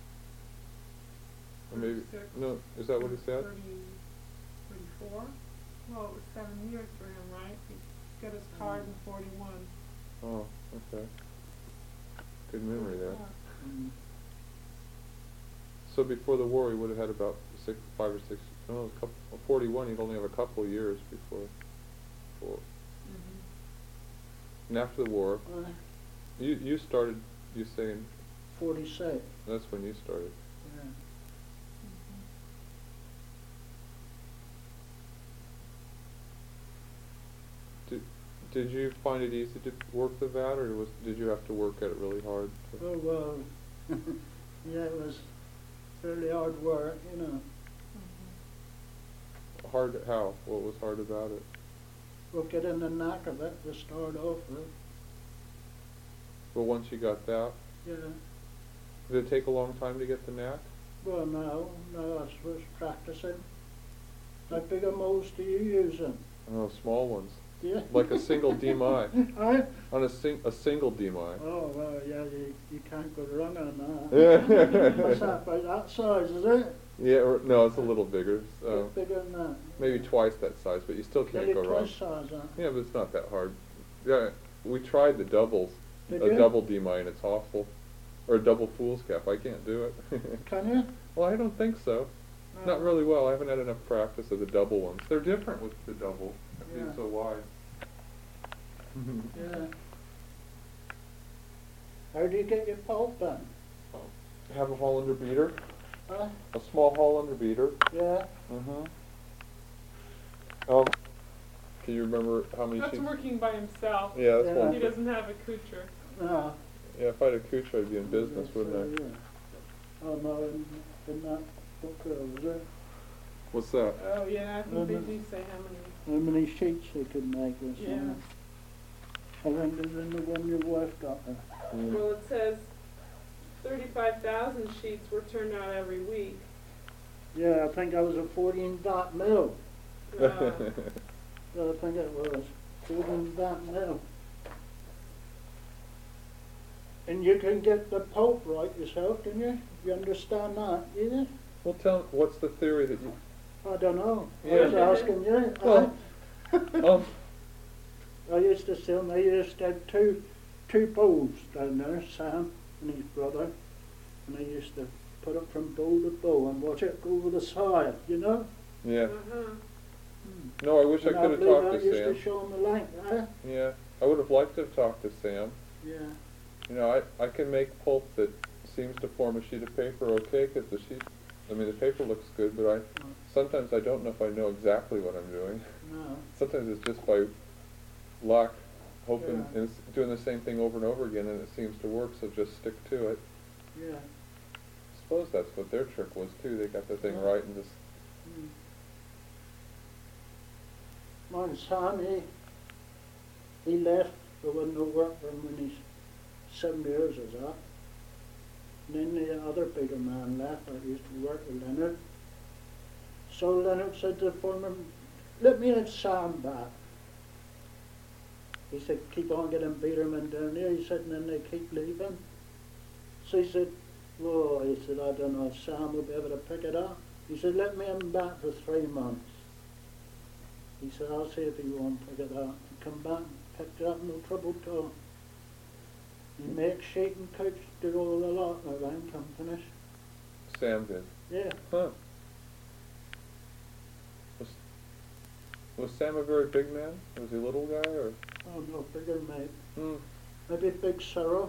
Or maybe, thirty-six, no, is that what he said? thirty, thirty-four? Well, it was seven years for him, right? He got his card in forty-one. Oh, okay. Good memory there. Yeah. Mm. So before the war, he would have had about six, five or six, no, a couple, forty-one, he'd only have a couple of years before, before. Mhm. And after the war, Uh, you, you started, you saying, Forty-six, that's when you started. yeah. Mhm. Did, did you find it easy to work the vat, or was, did you have to work at it really hard? to- Oh, well, yeah, it was fairly hard work, you know. Mhm. Hard, how? What was hard about it? We'll get in the knack of it to start off with, Well, once you got that, yeah. did it take a long time to get the knack? Well, no, no, I was practicing. How big a molds do you using? Oh, small ones. Yeah. Like a single D M I. Huh? On a sing, a single D M I. Oh, well, yeah, you, you can't go wrong on that. Yeah. What's that, about that size, is it? Yeah, or, no, it's a little bigger. So Bit bigger than that. maybe twice that size, but you still can't Maybe go wrong. twice size, huh? Yeah, but it's not that hard. Yeah, we tried the doubles, Did a you? double D M I, and it's awful. Or a double fool's cap. I can't do it. Can you? Well, I don't think so. No. Not really well. I haven't had enough practice of the double ones. They're different with the double. It being Yeah. so wide. Yeah. How do you get your pulp done? Have a Hollander beater. Huh? A small Hollander beater. Yeah. Mm-hmm. Um, can you remember how many That's sheets? working by himself. Yeah, that's Yeah. one. He doesn't have a coocher. No. Yeah, if I had a cooch, I'd be in business, So, wouldn't I? yeah. Oh, no, in, in that book there, was it? What's that? Oh, yeah, I think they Mhm. do say how many. How many sheets they could make or Yeah. something. I think there's in the one your wife got there. Mm. Well, it says thirty-five thousand sheets were turned out every week. Yeah, I think I was a fourteen dot mill. Uh, I think it was fourteen dot mill. And you can get the pulp right yourself, can you? You understand that, either? Well, tell what's the theory that you? I don't know. I Yeah. was asking you. Well, um, I, I used to see him, I used to have two, two bowls down there, Sam and his brother. And I used to put it from bowl to bowl and watch it go over the side, you know? yeah. uh-huh. No, I wish I And could have believe talked I to used Sam. to show him the length, eh? Yeah, I would have liked to have talked to Sam. Yeah. You know, I, I can make pulp that seems to form a sheet of paper okay, because the sheet, I mean, the paper looks good, but I, sometimes I don't know if I know exactly what I'm doing. No. Sometimes it's just by luck, hoping, Yeah. and it's doing the same thing over and over again, and it seems to work, so just stick to it. Yeah. I suppose that's what their trick was too, they got the thing Yeah. right and just, Mm. My son, he, he left, there wasn't no work for him when he's seven years was up. And then the other bigger man left, I used to work with Leonard. So Leonard said to the foreman, let me have Sam back. He said, keep on getting Peterman down there. He said, and then they keep leaving. So he said, well, he said, I don't know if Sam will be able to pick it up. He said, let me have him back for three months. He said, I'll see if he won't pick it up. He come back and picked it up, no trouble at all. He makes sheet and coach, did all the lot around, come finish. Sam did. Yeah. Huh. Was, was Sam a very big man? Was he a little guy, or? Oh, no, bigger mate. Hmm. Maybe Big Sorrow.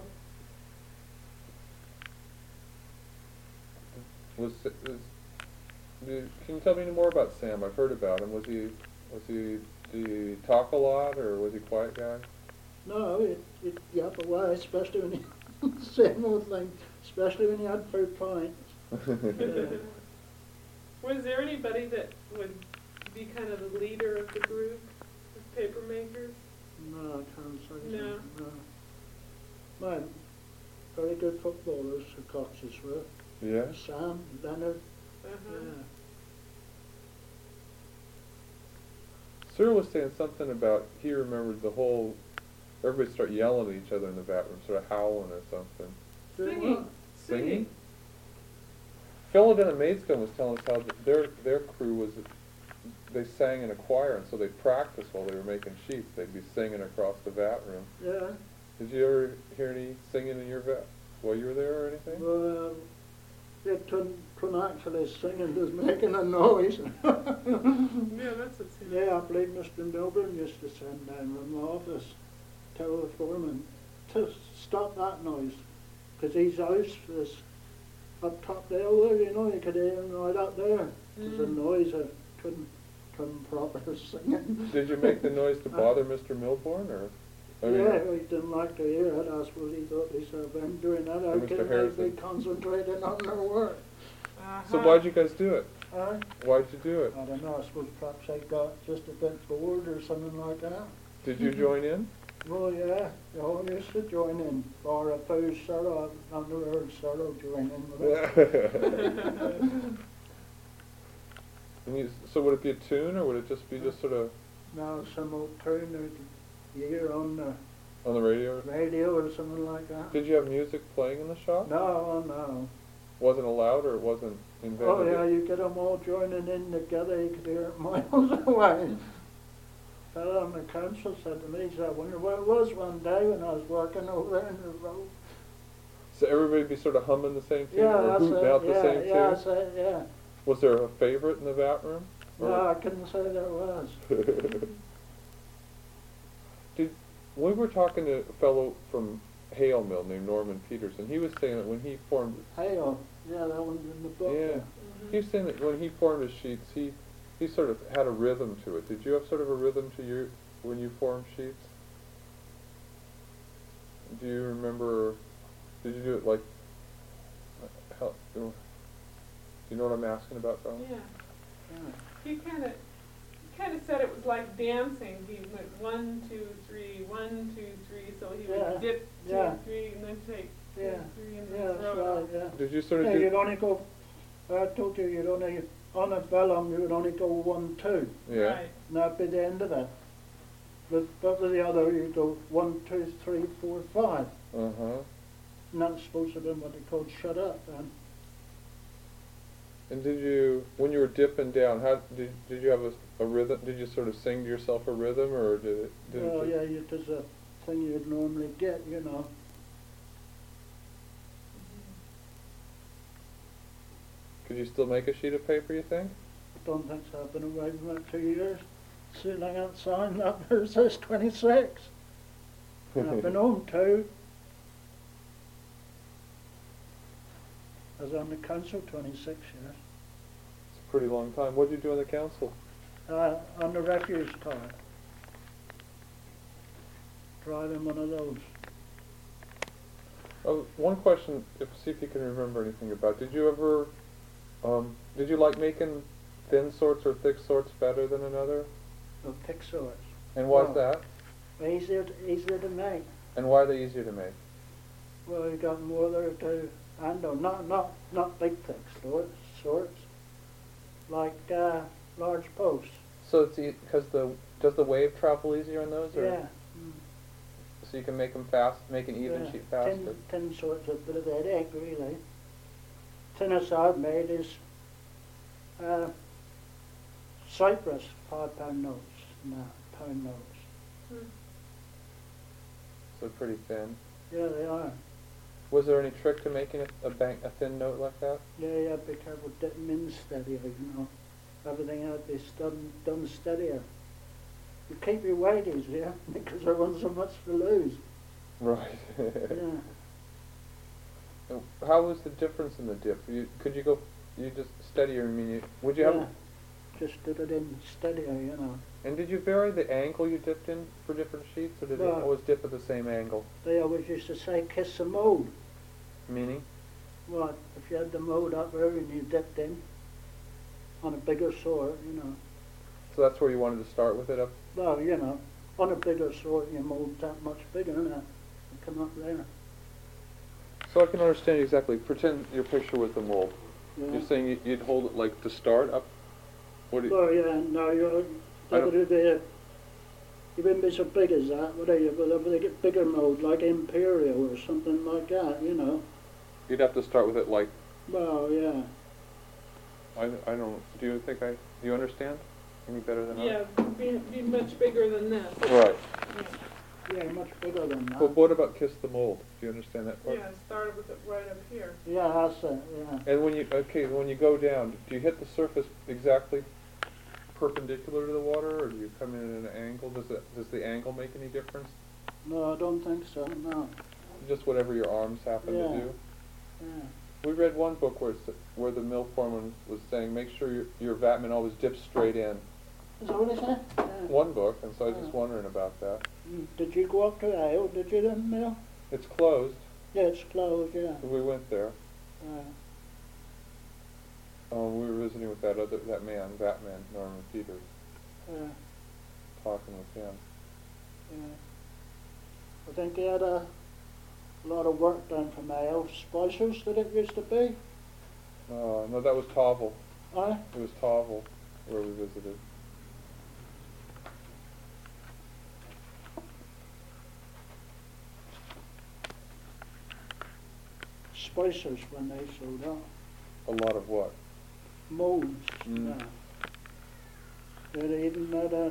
Was, was, did- can you tell me any more about Sam? I've heard about him. Was he, was he, did he talk a lot, or was he a quiet guy? No, it, it got away, especially when he Same old thing, especially when you had food pints. Was there anybody that would be kind of the leader of the group of paper makers? No, I can't say No. so. No. My very good footballers, the Coxes were. Yeah? Sam, Leonard, Uh-huh. yeah. Cyril was saying something about he remembered the whole, everybody start yelling at each other in the back room, sort of howling or something. Doing Singing. what? Singing? Phil down at Maidstone was telling us how th- their their crew was, they sang in a choir, and so they practiced while they were making sheets. They'd be singing across the vat room. Yeah. Did you ever hear any singing in your vat while you were there or anything? Well, um, they couldn't, couldn't actually sing and just making a noise. Yeah, that's what's in it. Yeah, I believe Mister Milburn used to send down from the office, tell the foreman to stop that noise, because his house was up top there, there, you know, you could hear him right up there. There's a Mm. noise, I couldn't come proper singing. Did you make the noise to bother Mister Milbourne, or? I mean, Yeah, he didn't like to hear it. I suppose he thought he said, I'm doing that, I Mister can Harrison. be concentrating on their work. Uh-huh. So why'd you guys do it? Uh, Why'd you do it? I don't know, I suppose perhaps I got just a bit bored or something like that. Did you join in? Well, yeah, they all used to join in, or if I was sorrow, I've never heard sorrow join in with it. And you, so would it be a tune, or would it just be just sort of Now some old tune that you hear on the on the radio? radio or something like that. Did you have music playing in the shop? No, no. Wasn't allowed, or it wasn't invented? Oh yeah, yet? you get them all joining in together, you could hear it miles away. Fellow on the council said to me, he said, I wonder what it was one day when I was working over there in the road. So everybody be sort of humming the same tune, Yeah, or that's hooting it. out the Yeah, same yeah, I tune? said, yeah. Was there a favorite in the vat room? Or- No, I couldn't say there was. Did we were talking to a fellow from Hale Mill named Norman Peterson. He was saying that when he formed, Hey, oh, yeah, that one's in the book. yeah, he was saying that when he formed his sheets, he he sort of had a rhythm to it. Did you have sort of a rhythm to your when you formed sheets? Do you remember? Did you do it like? How, you know, do you know what I'm asking about, Tom? Yeah. Yeah. He kind of, kind of said it was like dancing. He went one, two, three, one, two, three. So he Yeah, would dip two, yeah. three, and then take two, Yeah, three, and yeah, then that's throw right, it. yeah. Did you sort of Yeah, do? you'd only go, I told you, you'd only, on a vellum, you would only go one, two, Yeah. Right. and that'd be the end of it. But, but with the other, you go one, two, three, four, five. Uh huh. And that's supposed to be what they called shut up then. And did you, when you were dipping down, how did did you have a, a rhythm? Did you sort of sing to yourself a rhythm, or did it? Did Well, it yeah, it is a thing you'd normally get, you know. Could you still make a sheet of paper, you think? I don't think so. I've been away for about two years. Soon I got signed up there, it says twenty-six. And I've been home too. I was on the council twenty-six years. It's a pretty long time. What did you do in the council? Uh, on the refuse car. Driving one of those. Oh, one question, if, see if you can remember anything about. Did you ever, um, did you like making thin sorts or thick sorts better than another? Of thick sorts. And why's Oh. that? Easier to, easier to make. And why are they easier to make? Well, you got more there to handle. Not, not, not big thick sorts, sorts. Like uh, large posts. So it's because the does the wave travel easier on those, or Yeah. Mm. so you can make them fast, make an even Yeah, sheet faster. Tin, tin sorts, a bit of headache, really. Thinnest I've made is uh, Cyprus five pound notes, no, pound notes. Hmm. So pretty thin. Yeah, they are. Was there any trick to making a, a bank a thin note like that? Yeah, you have to be careful dipping in steadier, you know. Everything had to be done, done steadier. You keep your weight easier because there wasn't so much to lose. Right. Yeah. And how was the difference in the dip? You, could you go? You just steadier. I mean, you, would you have? Yeah. just did it in steadier, you know. And did you vary the angle you dipped in for different sheets, or did Well- you always dip at the same angle? They always used to say kiss the mold. Meaning? What, if you had the mold up there and you dipped in on a bigger sword, you know. So that's where you wanted to start with it up? Well, you know, on a bigger sword your mold's that much bigger, and it come up there. So I can understand exactly. Pretend your picture with the mold. Yeah. You're saying you- you'd hold it like to start up? What do you, Well, yeah, no, you're, I don't- they, they, you wouldn't be so big as that, would you? But if they get bigger mold, like Imperial or something like that, you know. you'd have to start with it like, Well, yeah. I, I don't, do you think I, do you understand any better than I? Yeah, be, be much bigger than this. Right. Yeah, Yeah, much bigger than that. But what about kiss the mold? Do you understand that part? yeah, started with it right up here. Yeah, that's it, yeah. And when you, okay, when you go down, do you hit the surface exactly perpendicular to the water, or do you come in at an angle? Does it, does the angle make any difference? No, I don't think so, no. Just whatever your arms happen Yeah. to do? Yeah. We read one book where, it's, where the mill foreman was saying, make sure your, your vatman always dips straight in. Is that what they said? Yeah. One book, and so I was just Yeah. wondering about that. Mm. Did you go up to Isle, did you then, Mill? It's closed, Yeah, it's closed, yeah. so we went there. Yeah. Um, we were visiting with that other, that man, Vatman, Norman Peters, Yeah, talking with him. yeah. I think he had a lot of work done from Isle. Spicers, did it used to be? Uh, no, that was Tavel. Aye? It was Tavel where we visited. Spicers when they sold out. A lot of what? Molds, Mm. yeah. They even had a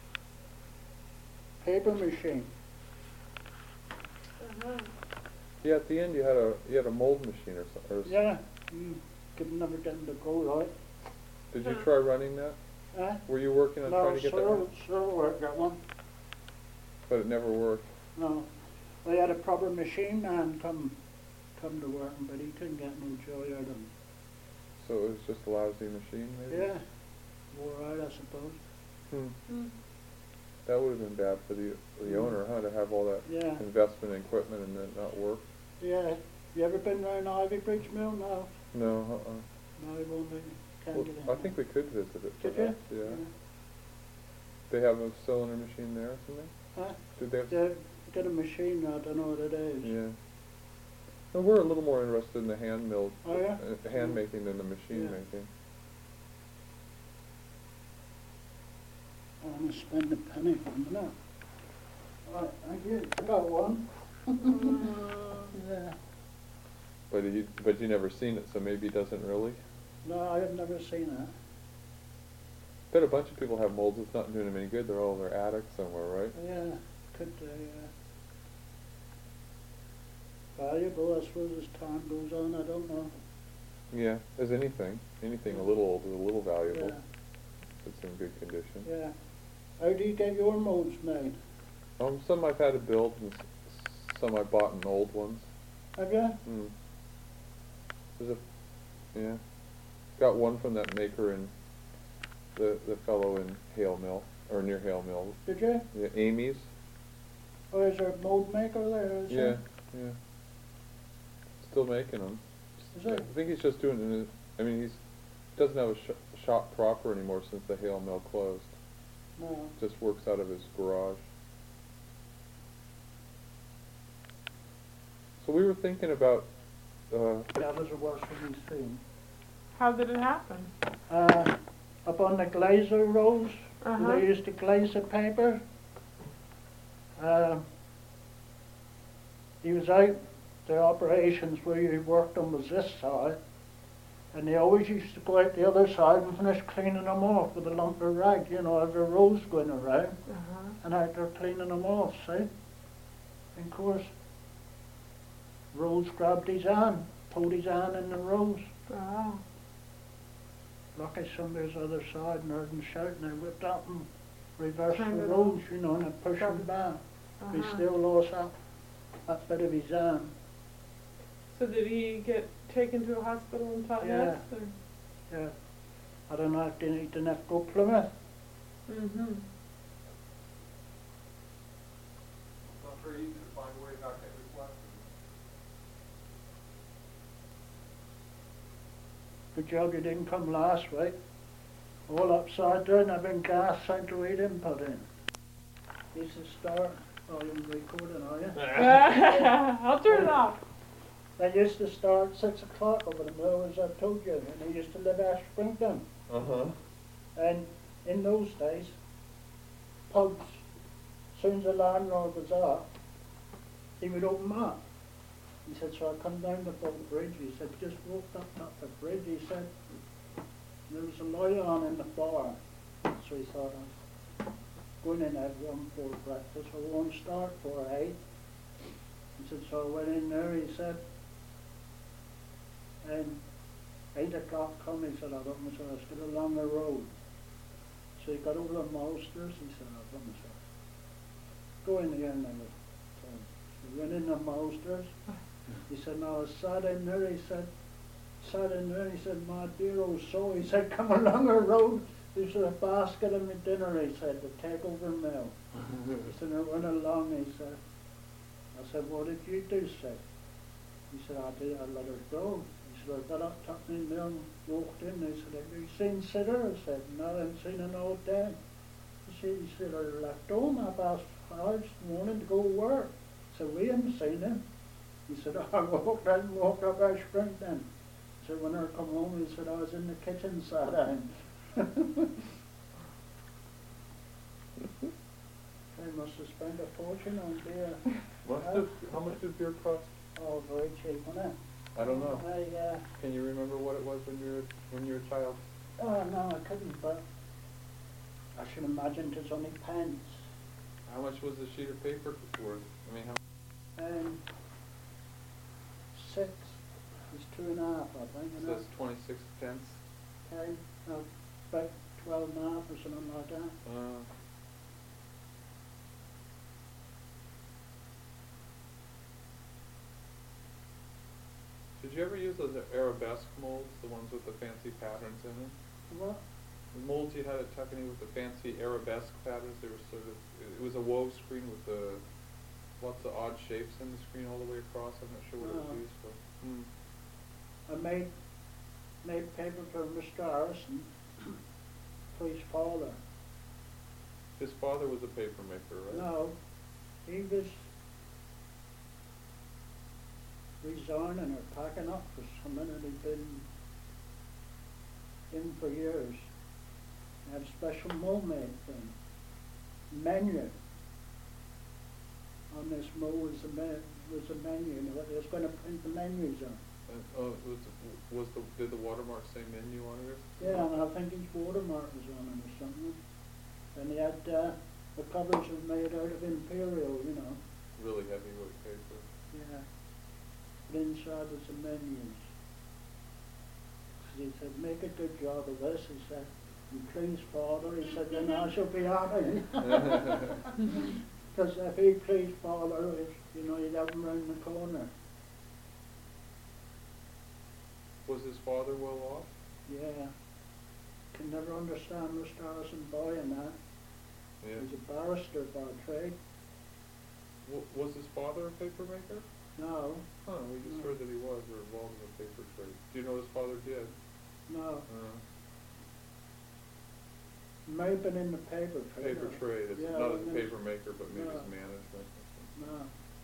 paper machine. Uh-huh. Yeah, at the end you had a you had a mold machine or something. Or s- Yeah, mm. could never get them to go right. Did you Huh. try running that? Eh? Were you working on No, trying to get that? Sir, run- Sir worked that one. But it never worked. No, we had a proper machine man come, come to work, but he couldn't get no joy out of them. So it was just a lousy machine, maybe. Yeah, wore out, I suppose. Hmm. Mm. That would have been bad for the the Mm. owner, huh? To have all that Yeah, investment in equipment and then not work. yeah. You ever been round Ivy Bridge Mill? No, No. Uh. no, you won't be. Can't Well, get in. I think we could visit it. Could perhaps, you? Yeah. They have a cylinder machine there or something? Huh? Did they have? They got a machine, I don't know what it is. Yeah. No, we're a little more interested in the hand mill, Oh, yeah? uh, hand making than the machine Yeah. making. I'm gonna spend a penny for a minute. Right, thank you. I got one. Uh, Yeah. But you, but you never seen it, so maybe he doesn't really. No, I have never seen that. Bet a bunch of people have molds. It's not doing them any good. They're all in their attic somewhere, right? Yeah, could do, yeah. Valuable, I suppose, as time goes on, I don't know. Yeah. As anything, anything a little old is a little valuable. Yeah, If it's in good condition. yeah. How do you get your molds made? Um, some I've had to build, and s- some I bought in old ones. Have you? Hmm. There's a, yeah. Got one from that maker in the the fellow in Hale Mill or near Hale Mill. Did you? Yeah, Amy's. Or is there a mold maker there? Is Yeah, there? yeah. Still making them. Is I there? think he's just doing it. I mean, he's doesn't have a sh- shop proper anymore since the Hale Mill closed. No. Just works out of his garage. So we were thinking about. Uh, That was the worst thing he's seen. how did it happen? Uh, up on the glazer rolls, Uh-huh. they used to glaze the paper. Uh, he was out, the operations where he worked on was this side, and they always used to go out the other side and finish cleaning them off with a lump of rag, you know, as the rolls going around, Uh-huh. and out there cleaning them off, see? And of course, Rose grabbed his hand, pulled his hand in the rose. Oh. Lucky somebody's other side and heard him shouting, they whipped up and reversed Turned the it rose, off. you know, and they pushed him back. He Uh-huh. still lost that, that bit of his arm. So did he get taken to a hospital in Totnes? Yeah. Or? Yeah. I don't know if they need to not go Plymouth. Mm-hmm. It's not very easy to find a way not get reflected. The jug didn't come last week. All upside down, I've been gas central heating put in. This is start. Oh, you're recording, are you? I'll turn it off. They used to start six o'clock over the mill, as I told you, and they used to live at Springton. Uh-huh. And in those days, pubs, as soon as the landlord was up, he would open up. He said, so I come down the boat bridge. He said, just walked up, up the bridge. He said, there was a lawyer on in the bar. So he thought, I was going in at one for breakfast. I won't start for eight. He said, so I went in there. He said, and eight o'clock come. He said, I got myself, let's get along the road. So he got over the Malsters. He said, I got myself. Go in here and then. So he went in the Malsters. He said, no, I sat in there. He said, sat in there. He said, my dear old soul. He said, come along the road. There's a basket of my dinner, he said, to take over mill. He said, I went along, he said. I said, what did you do, said? He said, I did, I let her go. He said, I got up, took me mill, and walked in. He said, have you seen Sitter? I said, no, I haven't seen her all day. He said, he said, I left home about five this morning to go to work. I said, we haven't seen him. He said, I walked out and walked up our spring then. So when I come home, he said, I was in the kitchen sat down. They must have spent a fortune on beer. Must Uh, have, how much did beer cost? Oh, very cheap, wasn't it? I don't know. I, uh, Can you remember what it was when you were, when you were a child? oh, no, I couldn't, but I should imagine it's only pence. How much was the sheet of paper worth? I mean, how, And six is two and a half, I think, it you know. says twenty-six pence? Ten, no, about twelve and a half or something like that. Uh, Did you ever use those arabesque molds, the ones with the fancy patterns in them? What? The molds you had at Tuckney with the fancy arabesque patterns, they were sort of, it was a wove screen with the, lots of odd shapes in the screen all the way across. I'm not sure what it Oh. was used for. Hmm. I made, made paper for Mister Harrison, for his father. His father was a paper maker, right? No, he was resigning or packing up for something that he'd been in for years. He had a special mold made thing. Menu. On this mold was a me was a menu, and they was going to print the menus on. And, oh, was, was the, did the watermark say menu on it? Yeah, and I think his watermark was on it or something. And he had, uh, the covers were made out of imperial, you know. Really heavyweight paper. Yeah. But inside was the menus. He said, make a good job of this. He said, and please, Father. He said, then I shall be happy. Because if he pleased Father, you know, he'd have him round the corner. Was his father well off? Yeah. Can never understand Mister Harrison buying that. Yeah. He's a barrister by trade. W was his father a paper maker? No, Huh, we just No. heard that he was, or involved in the paper trade. Do you know what his father did? no. Uh, May have been in the paper trade. paper or- trade, it's yeah, not as a no, paper maker, but maybe No. as management. No.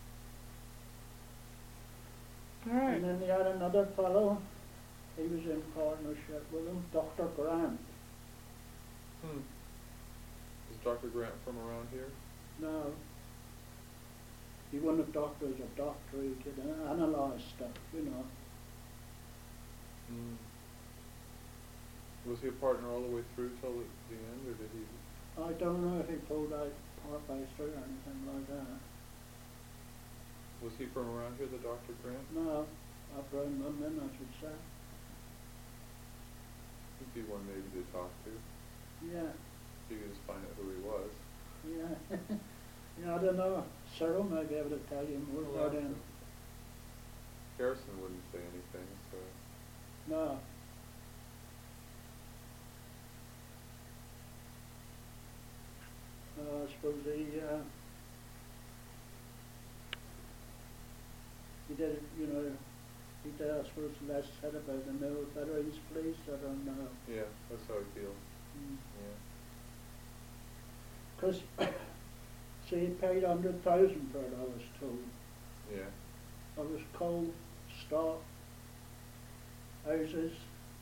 All right. And then he had another fellow, he was in partnership with him, Doctor Grant. Hmm. Is Doctor Grant from around here? No. He wasn't a doctor, he was a doctor, he could analyze stuff, you know. Hmm. Was he a partner all the way through till the, the end, or did he? I don't know if he pulled out part by through or anything like that. Was he from around here, the Doctor Grant? No, up around London, I should say. He'd be one maybe to talk to. Yeah, You could just find out who he was. yeah. Yeah, I don't know. Cyril may be able to tell you more Well, about him. Harrison wouldn't say anything, so. No. did, it, you know, he did, I suppose, less said about the mill veterans police, I don't know. Yeah, that's how he feels. Mm. Yeah. Cause, see, he paid a hundred thousand for it, I was told. Yeah. I was cold, stock, houses,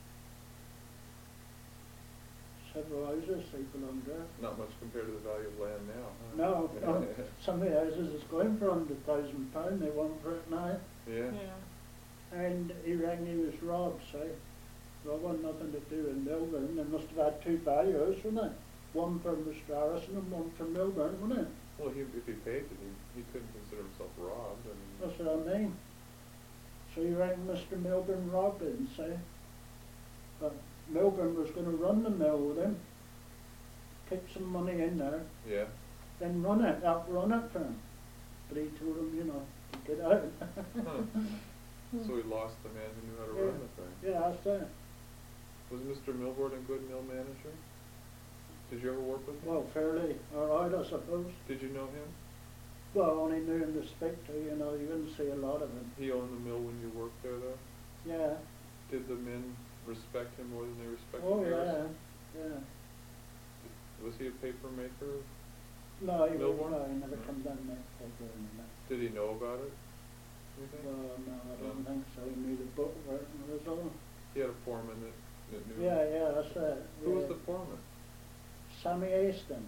several houses they belong there. Not much compared to the value of land now, huh? No, um, some of the houses is going for a hundred thousand pound, they want for it now. Yeah. Yeah. And he rang he was robbed, so, well, I want nothing to do with Milburn, they must have had two valuers, wasn't it? One for Mister Harrison and one for Milburn, wasn't it? Well, he, if he paid it, he, he couldn't consider himself robbed. I mean, That's what I mean. So he rang Mister Milburn Robbins, say, but Milburn was going to run the mill with him, keep some money in there, yeah. then run it, outrun it for him. But he told him, you know, to get out. Huh. So he lost the man who knew how to Yeah. run the thing. Yeah, that's it. Was Mister Milbourne a good mill manager? Did you ever work with him? Well, fairly all right, I suppose. Did you know him? Well, only knew him to speak to, you know, you wouldn't see a lot of him. He owned the mill when you worked there, though? Yeah. Did the men respect him more than they respected Oh, Harrison? yeah, yeah. Was he a paper maker? No, he, was, Milburn? no, he never No. come down that paper and that. Did he know about it? Anything? Well, no, I don't No. think so. He knew the book right and it was all. He had a foreman that, that knew Yeah, him? yeah, that's it. Who was yeah. the foreman? Sammy Aston.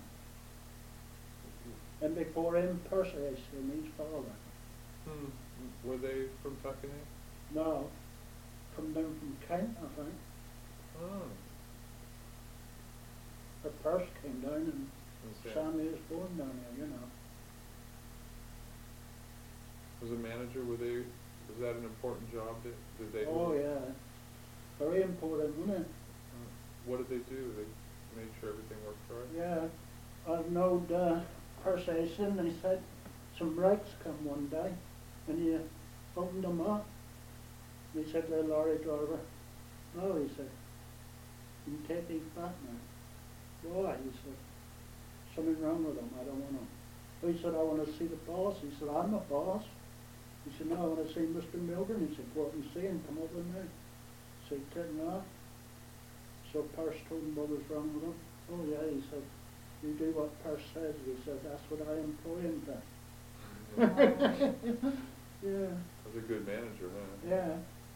And before him, Percy Aston, his father. Hmm. Were they from Tuckanay? No, come down from Kent, I think. Oh. But Percy came down and Okay. Sammy was born down here, you know. Was a manager, were they, was that an important job? Did, did they? Oh, yeah. Very important, wasn't it? Uh, What did they do? They made sure everything worked right? Yeah. I knowed uh, Percy Aston, and he said some wrights come one day, and he opened them up. And he said to the lorry driver, no, he said, you can take these back now. Why? He said, something wrong with them, I don't want them. He said, I want to see the boss. He said, I'm a boss. He said, no, I want to see Mister Milburn. He said, go up and see him, come up with me. So he took him out. So Perce told him what was wrong with him. Oh yeah, he said, you do what Perce says. He said, that's what I employ him for. Yeah, Was a good manager, huh? yeah.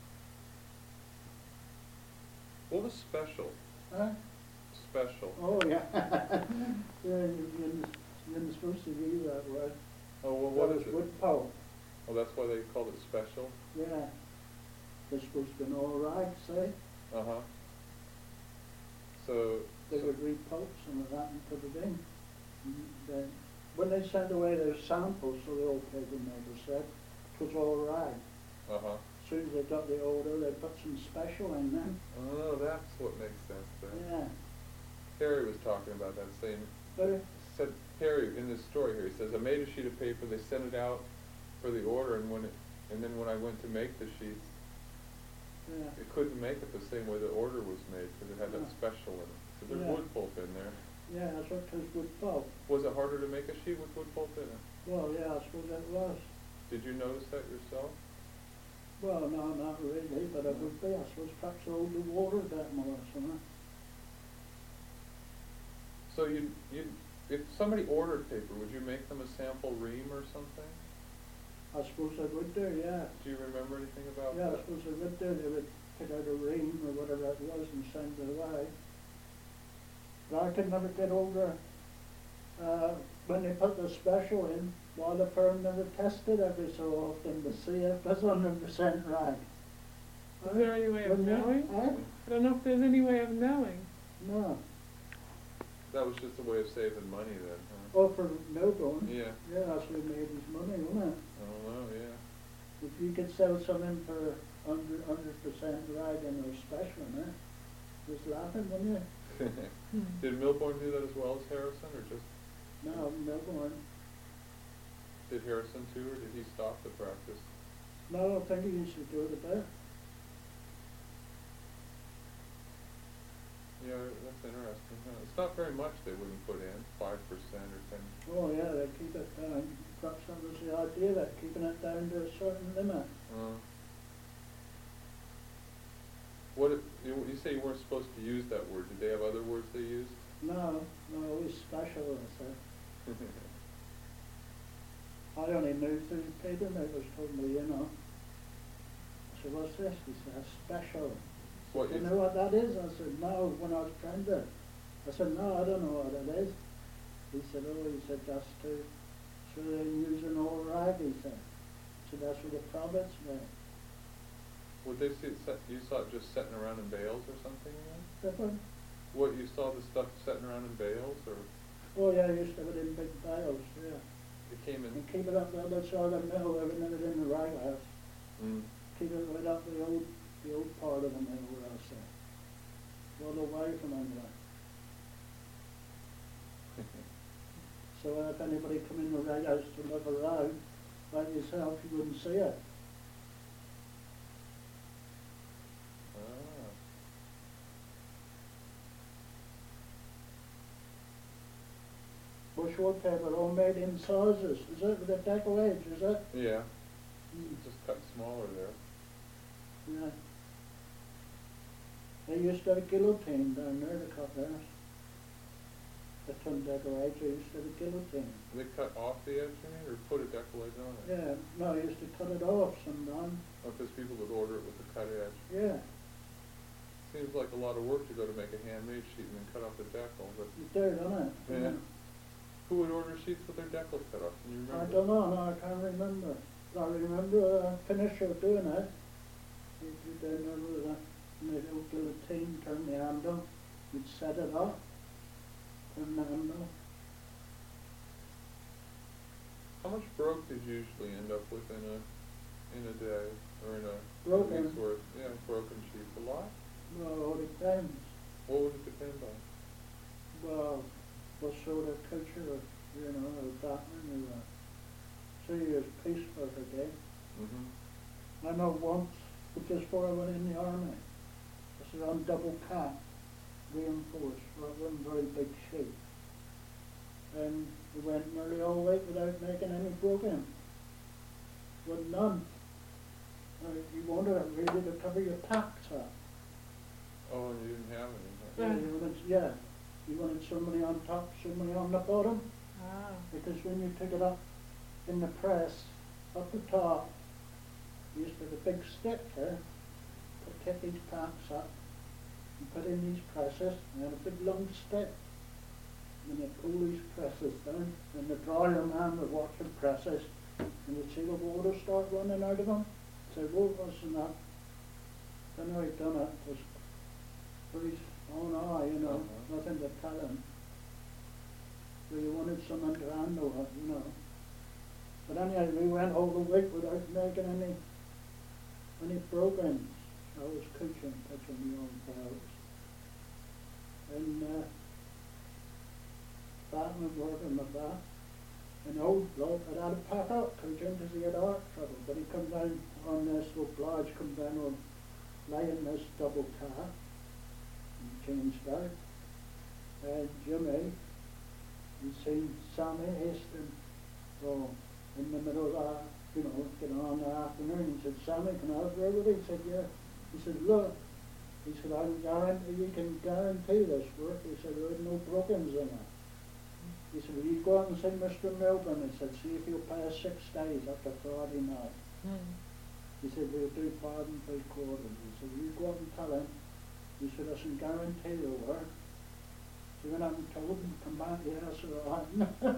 What was special? Huh? Special. Oh yeah. Yeah, you- you're not- you're not supposed to use that word. Oh, well, That what was is it? wood pulp. Oh, that's why they called it special? Yeah. They're supposed to know all right, say. Uh-huh. So, They so- would repulp some of that and put it in. And then, when they sent away their samples, so the old paper maker said, it was all right. uh-huh. As soon as they got the order, they put some special in them. Oh, that's what makes sense then. Yeah. Harry was talking about that same, But, said, Harry, in this story here, he says, I made a sheet of paper, they sent it out for the order, and when it, and then when I went to make the sheets, yeah. it couldn't make it the same way the order was made, because it had that Yeah. special in it. So there's Yeah. wood pulp in there. Yeah, that's what it was wood pulp. Was it harder to make a sheet with wood pulp in it? Well, yeah, I suppose that was. Did you notice that yourself? Well, no, not really, but it would be. I suppose perhaps hold the water a bit more or something. So you, you, if somebody ordered paper, would you make them a sample ream or something? I suppose I would do, yeah. Do you remember anything about Yeah, I that? suppose I would do. They would pick out a ream or whatever it was and send it away. But I could never get over, uh, when they put the special in, why the firm never tested every so often to see if it's one hundred percent right. Is there any way of Wouldn't you? knowing? Eh? I don't know if there's any way of knowing. No. That was just a way of saving money then, huh? Oh, for Milburn? Yeah. Yeah, that's where he made his money, wasn't it? I don't know, yeah. If you could sell something for hundred, hundred percent right and they're special, man, just laughing, wouldn't you? Did Milbourne do that as well as Harrison, or just, No, Milburn. did Harrison too, or did he stop the practice? No, I think he used to do it a bit. Yeah, that's interesting, huh? It's not very much they wouldn't put in, five percent or ten. Oh, yeah, they keep it down. perhaps that was the idea, that keeping it down to a certain limit. Uh, what if, you, you say you weren't supposed to use that word, did they have other words they used? No, no, it was special, I said. I only knew through the paper, and they was told me, you know. I said, what's this? He said, special. What Do you you know what that is? I said, no, when I was trying to. I said, no, I don't know what that is. He said, oh, he said, that's to, so they're using all rag, he said. So that's what the prophets were. Would they see it set, you saw it just sitting around in bales or something? Then? Different? What, you saw the stuff sitting around in bales, or Oh yeah, I used to have it in big bales, yeah. it came in? And keep it up the other side of the mill, everything was in the rag house. Mm. Keep it right up the old, the old part of the mill where I was there. All away from under that. So if anybody come in the rag house to look around, like yourself, you wouldn't see it. Ah. Bushwood paper, all made in sizes, is it, with a deckle edge, is it? Yeah, Mm. just cut smaller there. Yeah. They used to have a guillotine down there to cut theirs. The ton deckle edge, they used to have a guillotine. They cut off the edge, you mean, or put a decollage on it? Yeah, no, I used to cut it off sometimes. Oh, because people would order it with the cut edge. Yeah, Seems like a lot of work to go to make a handmade sheet and then cut off the decal, but you do, don't it? Yeah. who would order sheets with their decals cut off? Can you remember? I don't know, no, I can't remember. I remember a finisher doing it. He he did remember that, made a guillotine, turn the handle, he'd set it up, turn the handle. How much broke did you usually end up with in a in a day or in a Broken? week's worth? Yeah, broken sheets. A lot. Well, it depends. What would it depend on? Well, what sort of culture, or, you know, or Batman, or a serious piece work a day. Mm-hmm. I know once, just before I went in the army, this is on double cap, reinforced, for one very big sheet. And we went nearly all the way without making any broken. With none. Uh, you wanted it really to cover your packs up. Oh, and you didn't have any. Huh? Yeah, you wanted, yeah, you wanted somebody on top, somebody on the bottom, Ah. because when you took it up in the press, up the top, you used to have a big stick there, to take these packs up, and put in these presses, and then a big long stick. And they pull these presses down, and the dryer man would watch the presses, and you'd see the water start running out of them. Say, well, wasn't that? Then how he'd done it, was for his own eye, you know, Uh-huh. nothing to tell him. So you wanted someone to handle it, you know. But anyway, we went all the week without making any, any programs. I was coaching, pitching my own crowds. And, uh, Batman working with that. An old bloke had had to pack up coaching because he had heart trouble. But he come down on this, obliged, come down on laying this double car and changed out. And Jimmy, he seen Sammy Hastings, so in the middle of that, you know, getting on the afternoon, he said, Sammy, can I have a word with you? He said, yeah. He said, look, he said, I can guarantee, you can guarantee this work. He said, there are no broken in it. He said, will you go out and see Mister Milburn? He said, see if he'll pay us six days after Friday night. Hmm. He said, we'll do five and three quarters. He said, will you go out and tell him? He said, I can guarantee the work. So when I'm told him, come back, yes, all right.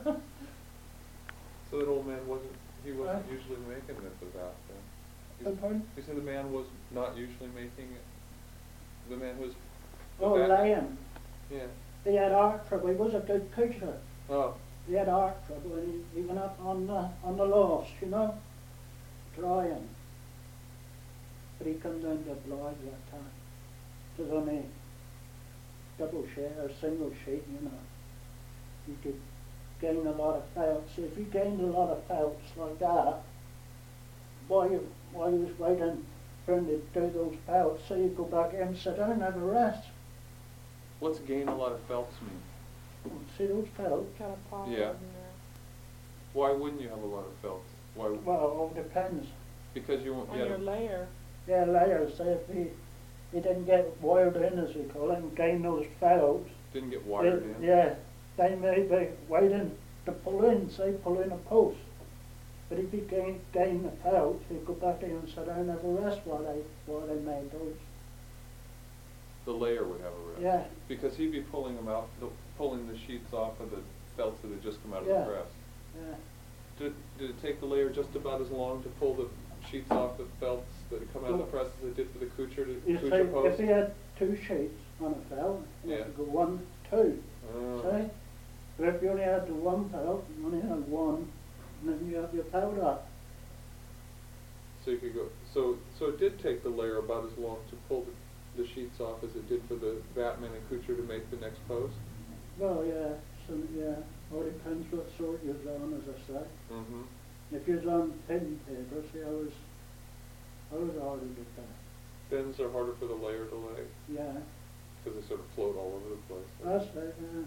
So that old man wasn't, he wasn't Uh, usually making this about then? Beg pardon? You said the man was not usually making it? The man was... Oh, that- Liam. Yeah. He had heart trouble. He was a good pitcher. Oh, He had heart trouble, and he, he went up on the, on the lofts, you know, trying. But he come down to oblige that time. It was only double sheet or single sheet, you know. You could gain a lot of felts. See, if you gained a lot of felts like that, while you, while you was waiting for him to do those felts, so you go back in, sit down and have a rest. what's gain a lot of felts mean? See those felts? Kind of pop Yeah. in there. Why wouldn't you have a lot of felts? Why? Well, it all depends. Because you won't On get your layer. Yeah, layers, say if he, he didn't get wired in, as we call it, and gain those felts. didn't get wired it- in. Yeah, they may be waiting to pull in, say pull in a post. But if he gain, gain the felt, he'd go back in and sit down and have a rest while they, while they made those. The layer would have a rest. Yeah, Because he'd be pulling them out, the- pulling the sheets off of the felts that had just come out of Yeah. the press. yeah. Did, did it take the layer just about as long to pull the sheets off the felts that had come out of the Well, press as it did for the couture to You couture see, if post? he had two sheets on a felt, you Yeah. have to go one, two, Oh. see? But if you only had the one felt, you only had one, and then you have your felt up. So you could go, so, so it did take the layer about as long to pull the, the sheets off as it did for the batman and couture to make the next post? Well, yeah, so, yeah, all depends what sort you're on, as I say. Mm-hmm. If you're on thin paper, see, I was, I was harder to get that. Bends are harder for the layer to lay, Yeah, because they sort of float all over the place. that's right, yeah.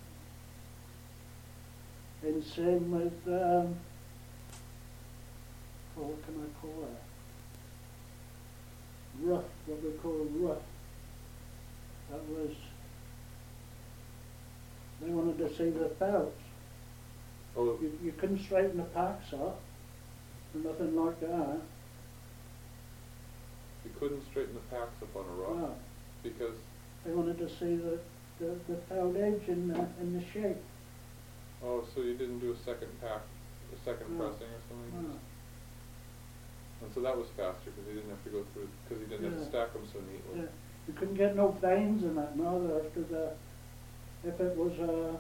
And same with, um, oh, what can I call that? Rough, what we call rough. That was, they wanted to see the felts. Oh, You, you couldn't straighten the packs up, or nothing like that. you couldn't straighten the packs up on a rough, No, because, they wanted to see the, the, the felt edge in the, in the shape. oh, so you didn't do a second pack, a second No. pressing or something? No. And so that was faster, because you didn't have to go through, because you didn't have to Yeah. stack them so neatly. Yeah, you couldn't get no veins in that neither, after the, if it was a,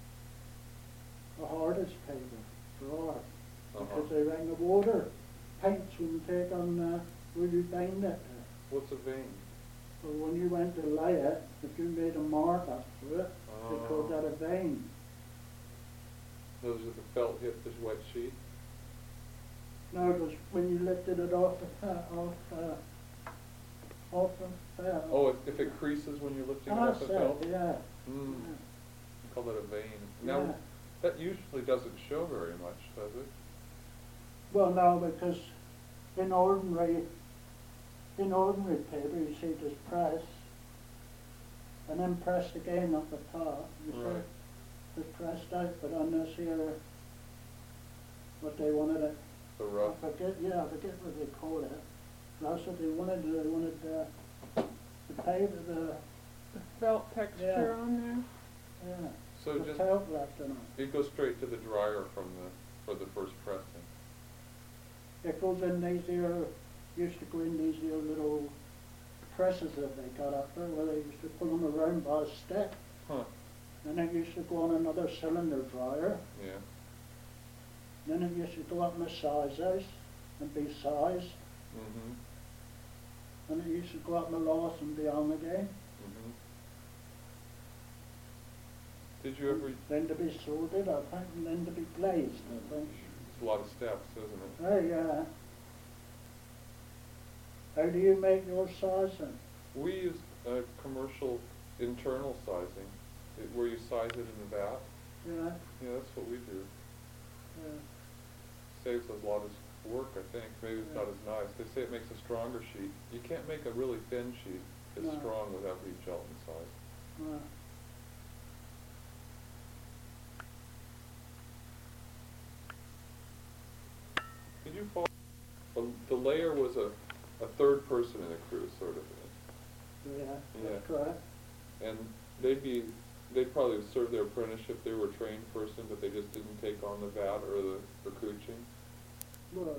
a hardest paper for art. Uh-huh. Because they ran the water, paints wouldn't take on, uh, where you veined it. What's a vein? So when you went to lay it, if you made a mark up to it, they Oh. called that a vein. Those are the felt hit this wet sheet? No, it was when you lifted it off the fat, off, uh, off the fat. Oh, if, if it creases when you're lifting it off That's the felt? it, yeah. Hmm, Yeah. you call that a vein. Now, Yeah. that usually doesn't show very much, does it? Well, no, because in ordinary, in ordinary paper, you see just press, and then press again up the top, you see, Right. just pressed out, but on this here, what they wanted it, The I rough? forget, yeah, I forget what they called it. That's what they wanted, they wanted, uh, the paper, the, The felt texture Yeah. on there. yeah, So the just, felt left in it. it goes straight to the dryer from the, for the first pressing. It goes in these here, used to go in these here little presses that they got up there, where they used to pull them around by a stick. Huh, And it used to go on another cylinder dryer. yeah. Then it used to go up in the sizes and be sized. Mm-hmm, And it used to go up in the loss and be on again. mm-hmm. Did you ever, Then to be sorted, I think, and then to be glazed, I think. it's a lot of steps, isn't it? Oh, yeah. How do you make your sizing? We use a commercial internal sizing, it- where you size it in the vat. Yeah, Yeah, that's what we do. yeah. Saves us a lot of work, I think. Maybe it's not as nice. They say it makes a stronger sheet. You can't make a really thin sheet as No. strong without being gelatin size. yeah. Did you follow? The, the layer was a, a third person in the crew, sort of. Yeah, Yeah. that's correct. And they'd be, they'd probably serve their apprenticeship. They were a trained person, but they just didn't take on the vat or the, the couching. Well,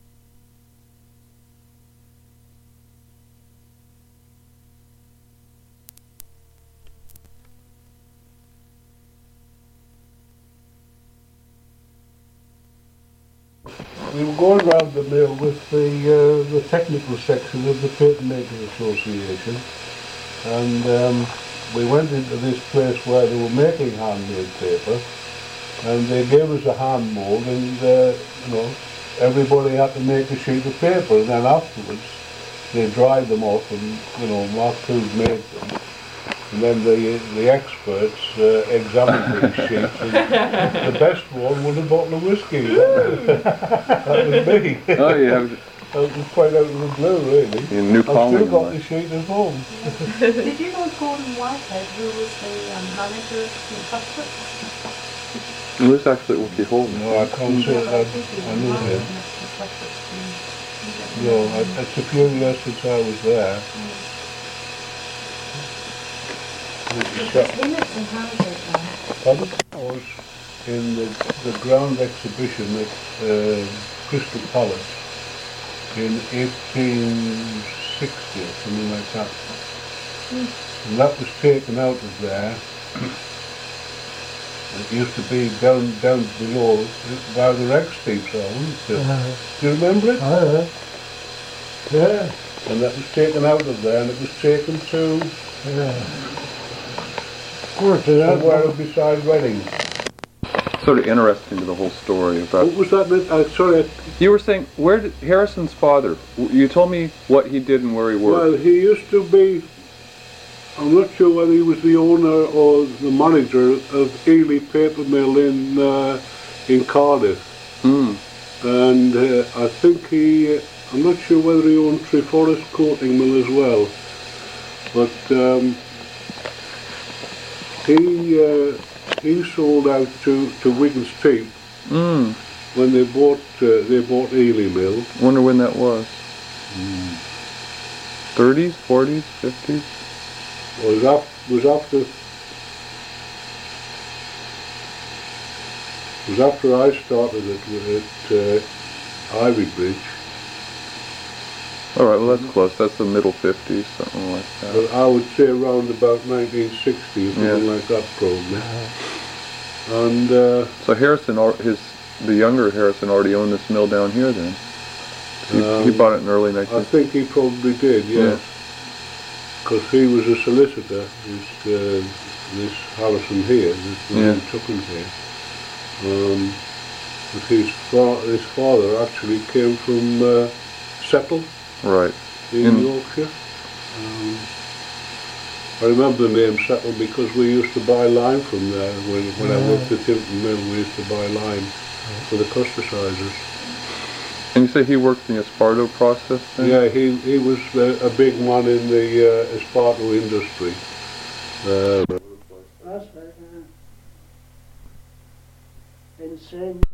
We were going round the mill with the uh, the technical section of the Paper Makers Association, and um, we went into this place where they were making handmade paper, and they gave us a hand mould, and uh, you know, everybody had to make a sheet of paper, and then afterwards they dried them off and, you know, marked who'd made them. And then the the experts uh, examined these sheets, and the best one was a bottle of whiskey. That was me. Oh, yeah. It was quite out of the blue, really. In New I've Colony. still got the sheet at home. Did you know Gordon Whitehead, who was the um, manager in Cuthbert? He lives actually at Wilkie Hole. No, I can't say that I knew him. No, I- it's a few years since I was there. Because in it in Harrogate now. Pardon? I was in the, the grand exhibition at uh, Crystal Palace in eighteen sixty or something like that. And that was taken out of there. It used to be down down below by the Rex Steeps, wasn't it? Uh, Do you remember it? uh, yeah, And that was taken out of there and it was taken to yeah. Of course, it had somewhere beside Reading. Sort of interesting to the whole story about. What was that? Uh, sorry, You were saying where did Harrison's father? w- You told me what he did and where he worked. well, he used to be, I'm not sure whether he was the owner or the manager of Ely Paper Mill in uh, in Cardiff. Hmm. And uh, I think he, uh, I'm not sure whether he owned Treforest Coating Mill as well. But um, he uh, he sold out to, to Wigan's Teep Hmm. when they bought uh, they bought Ely Mill. Wonder when that was. Thirties, forties, fifties. Was up was after was after I started at, at uh, Ivy Bridge. All right. Well, that's close. That's the middle fifties, something like that. But I would say around about nineteen sixty or something Yeah. like that, probably. And uh, So Harrison, al- his the younger Harrison, already owned this mill down here. Then he, he Um, bought it in early I nineteen. think he probably did, yes. Because he was a solicitor, this, uh, this Harrison here, this Yeah. William Tuckins here. Um, but his, fa- his father actually came from uh, Settle Right. in, In- Yorkshire. Um, I remember the name Settle because we used to buy lime from there. When, when I worked at Tilton Mill, we used to buy lime for the custarcisers. And you say he worked in the Esparto process then? Yeah, he, he was uh, a big man in the uh, Esparto industry. Uh, That's right, yeah. In Saint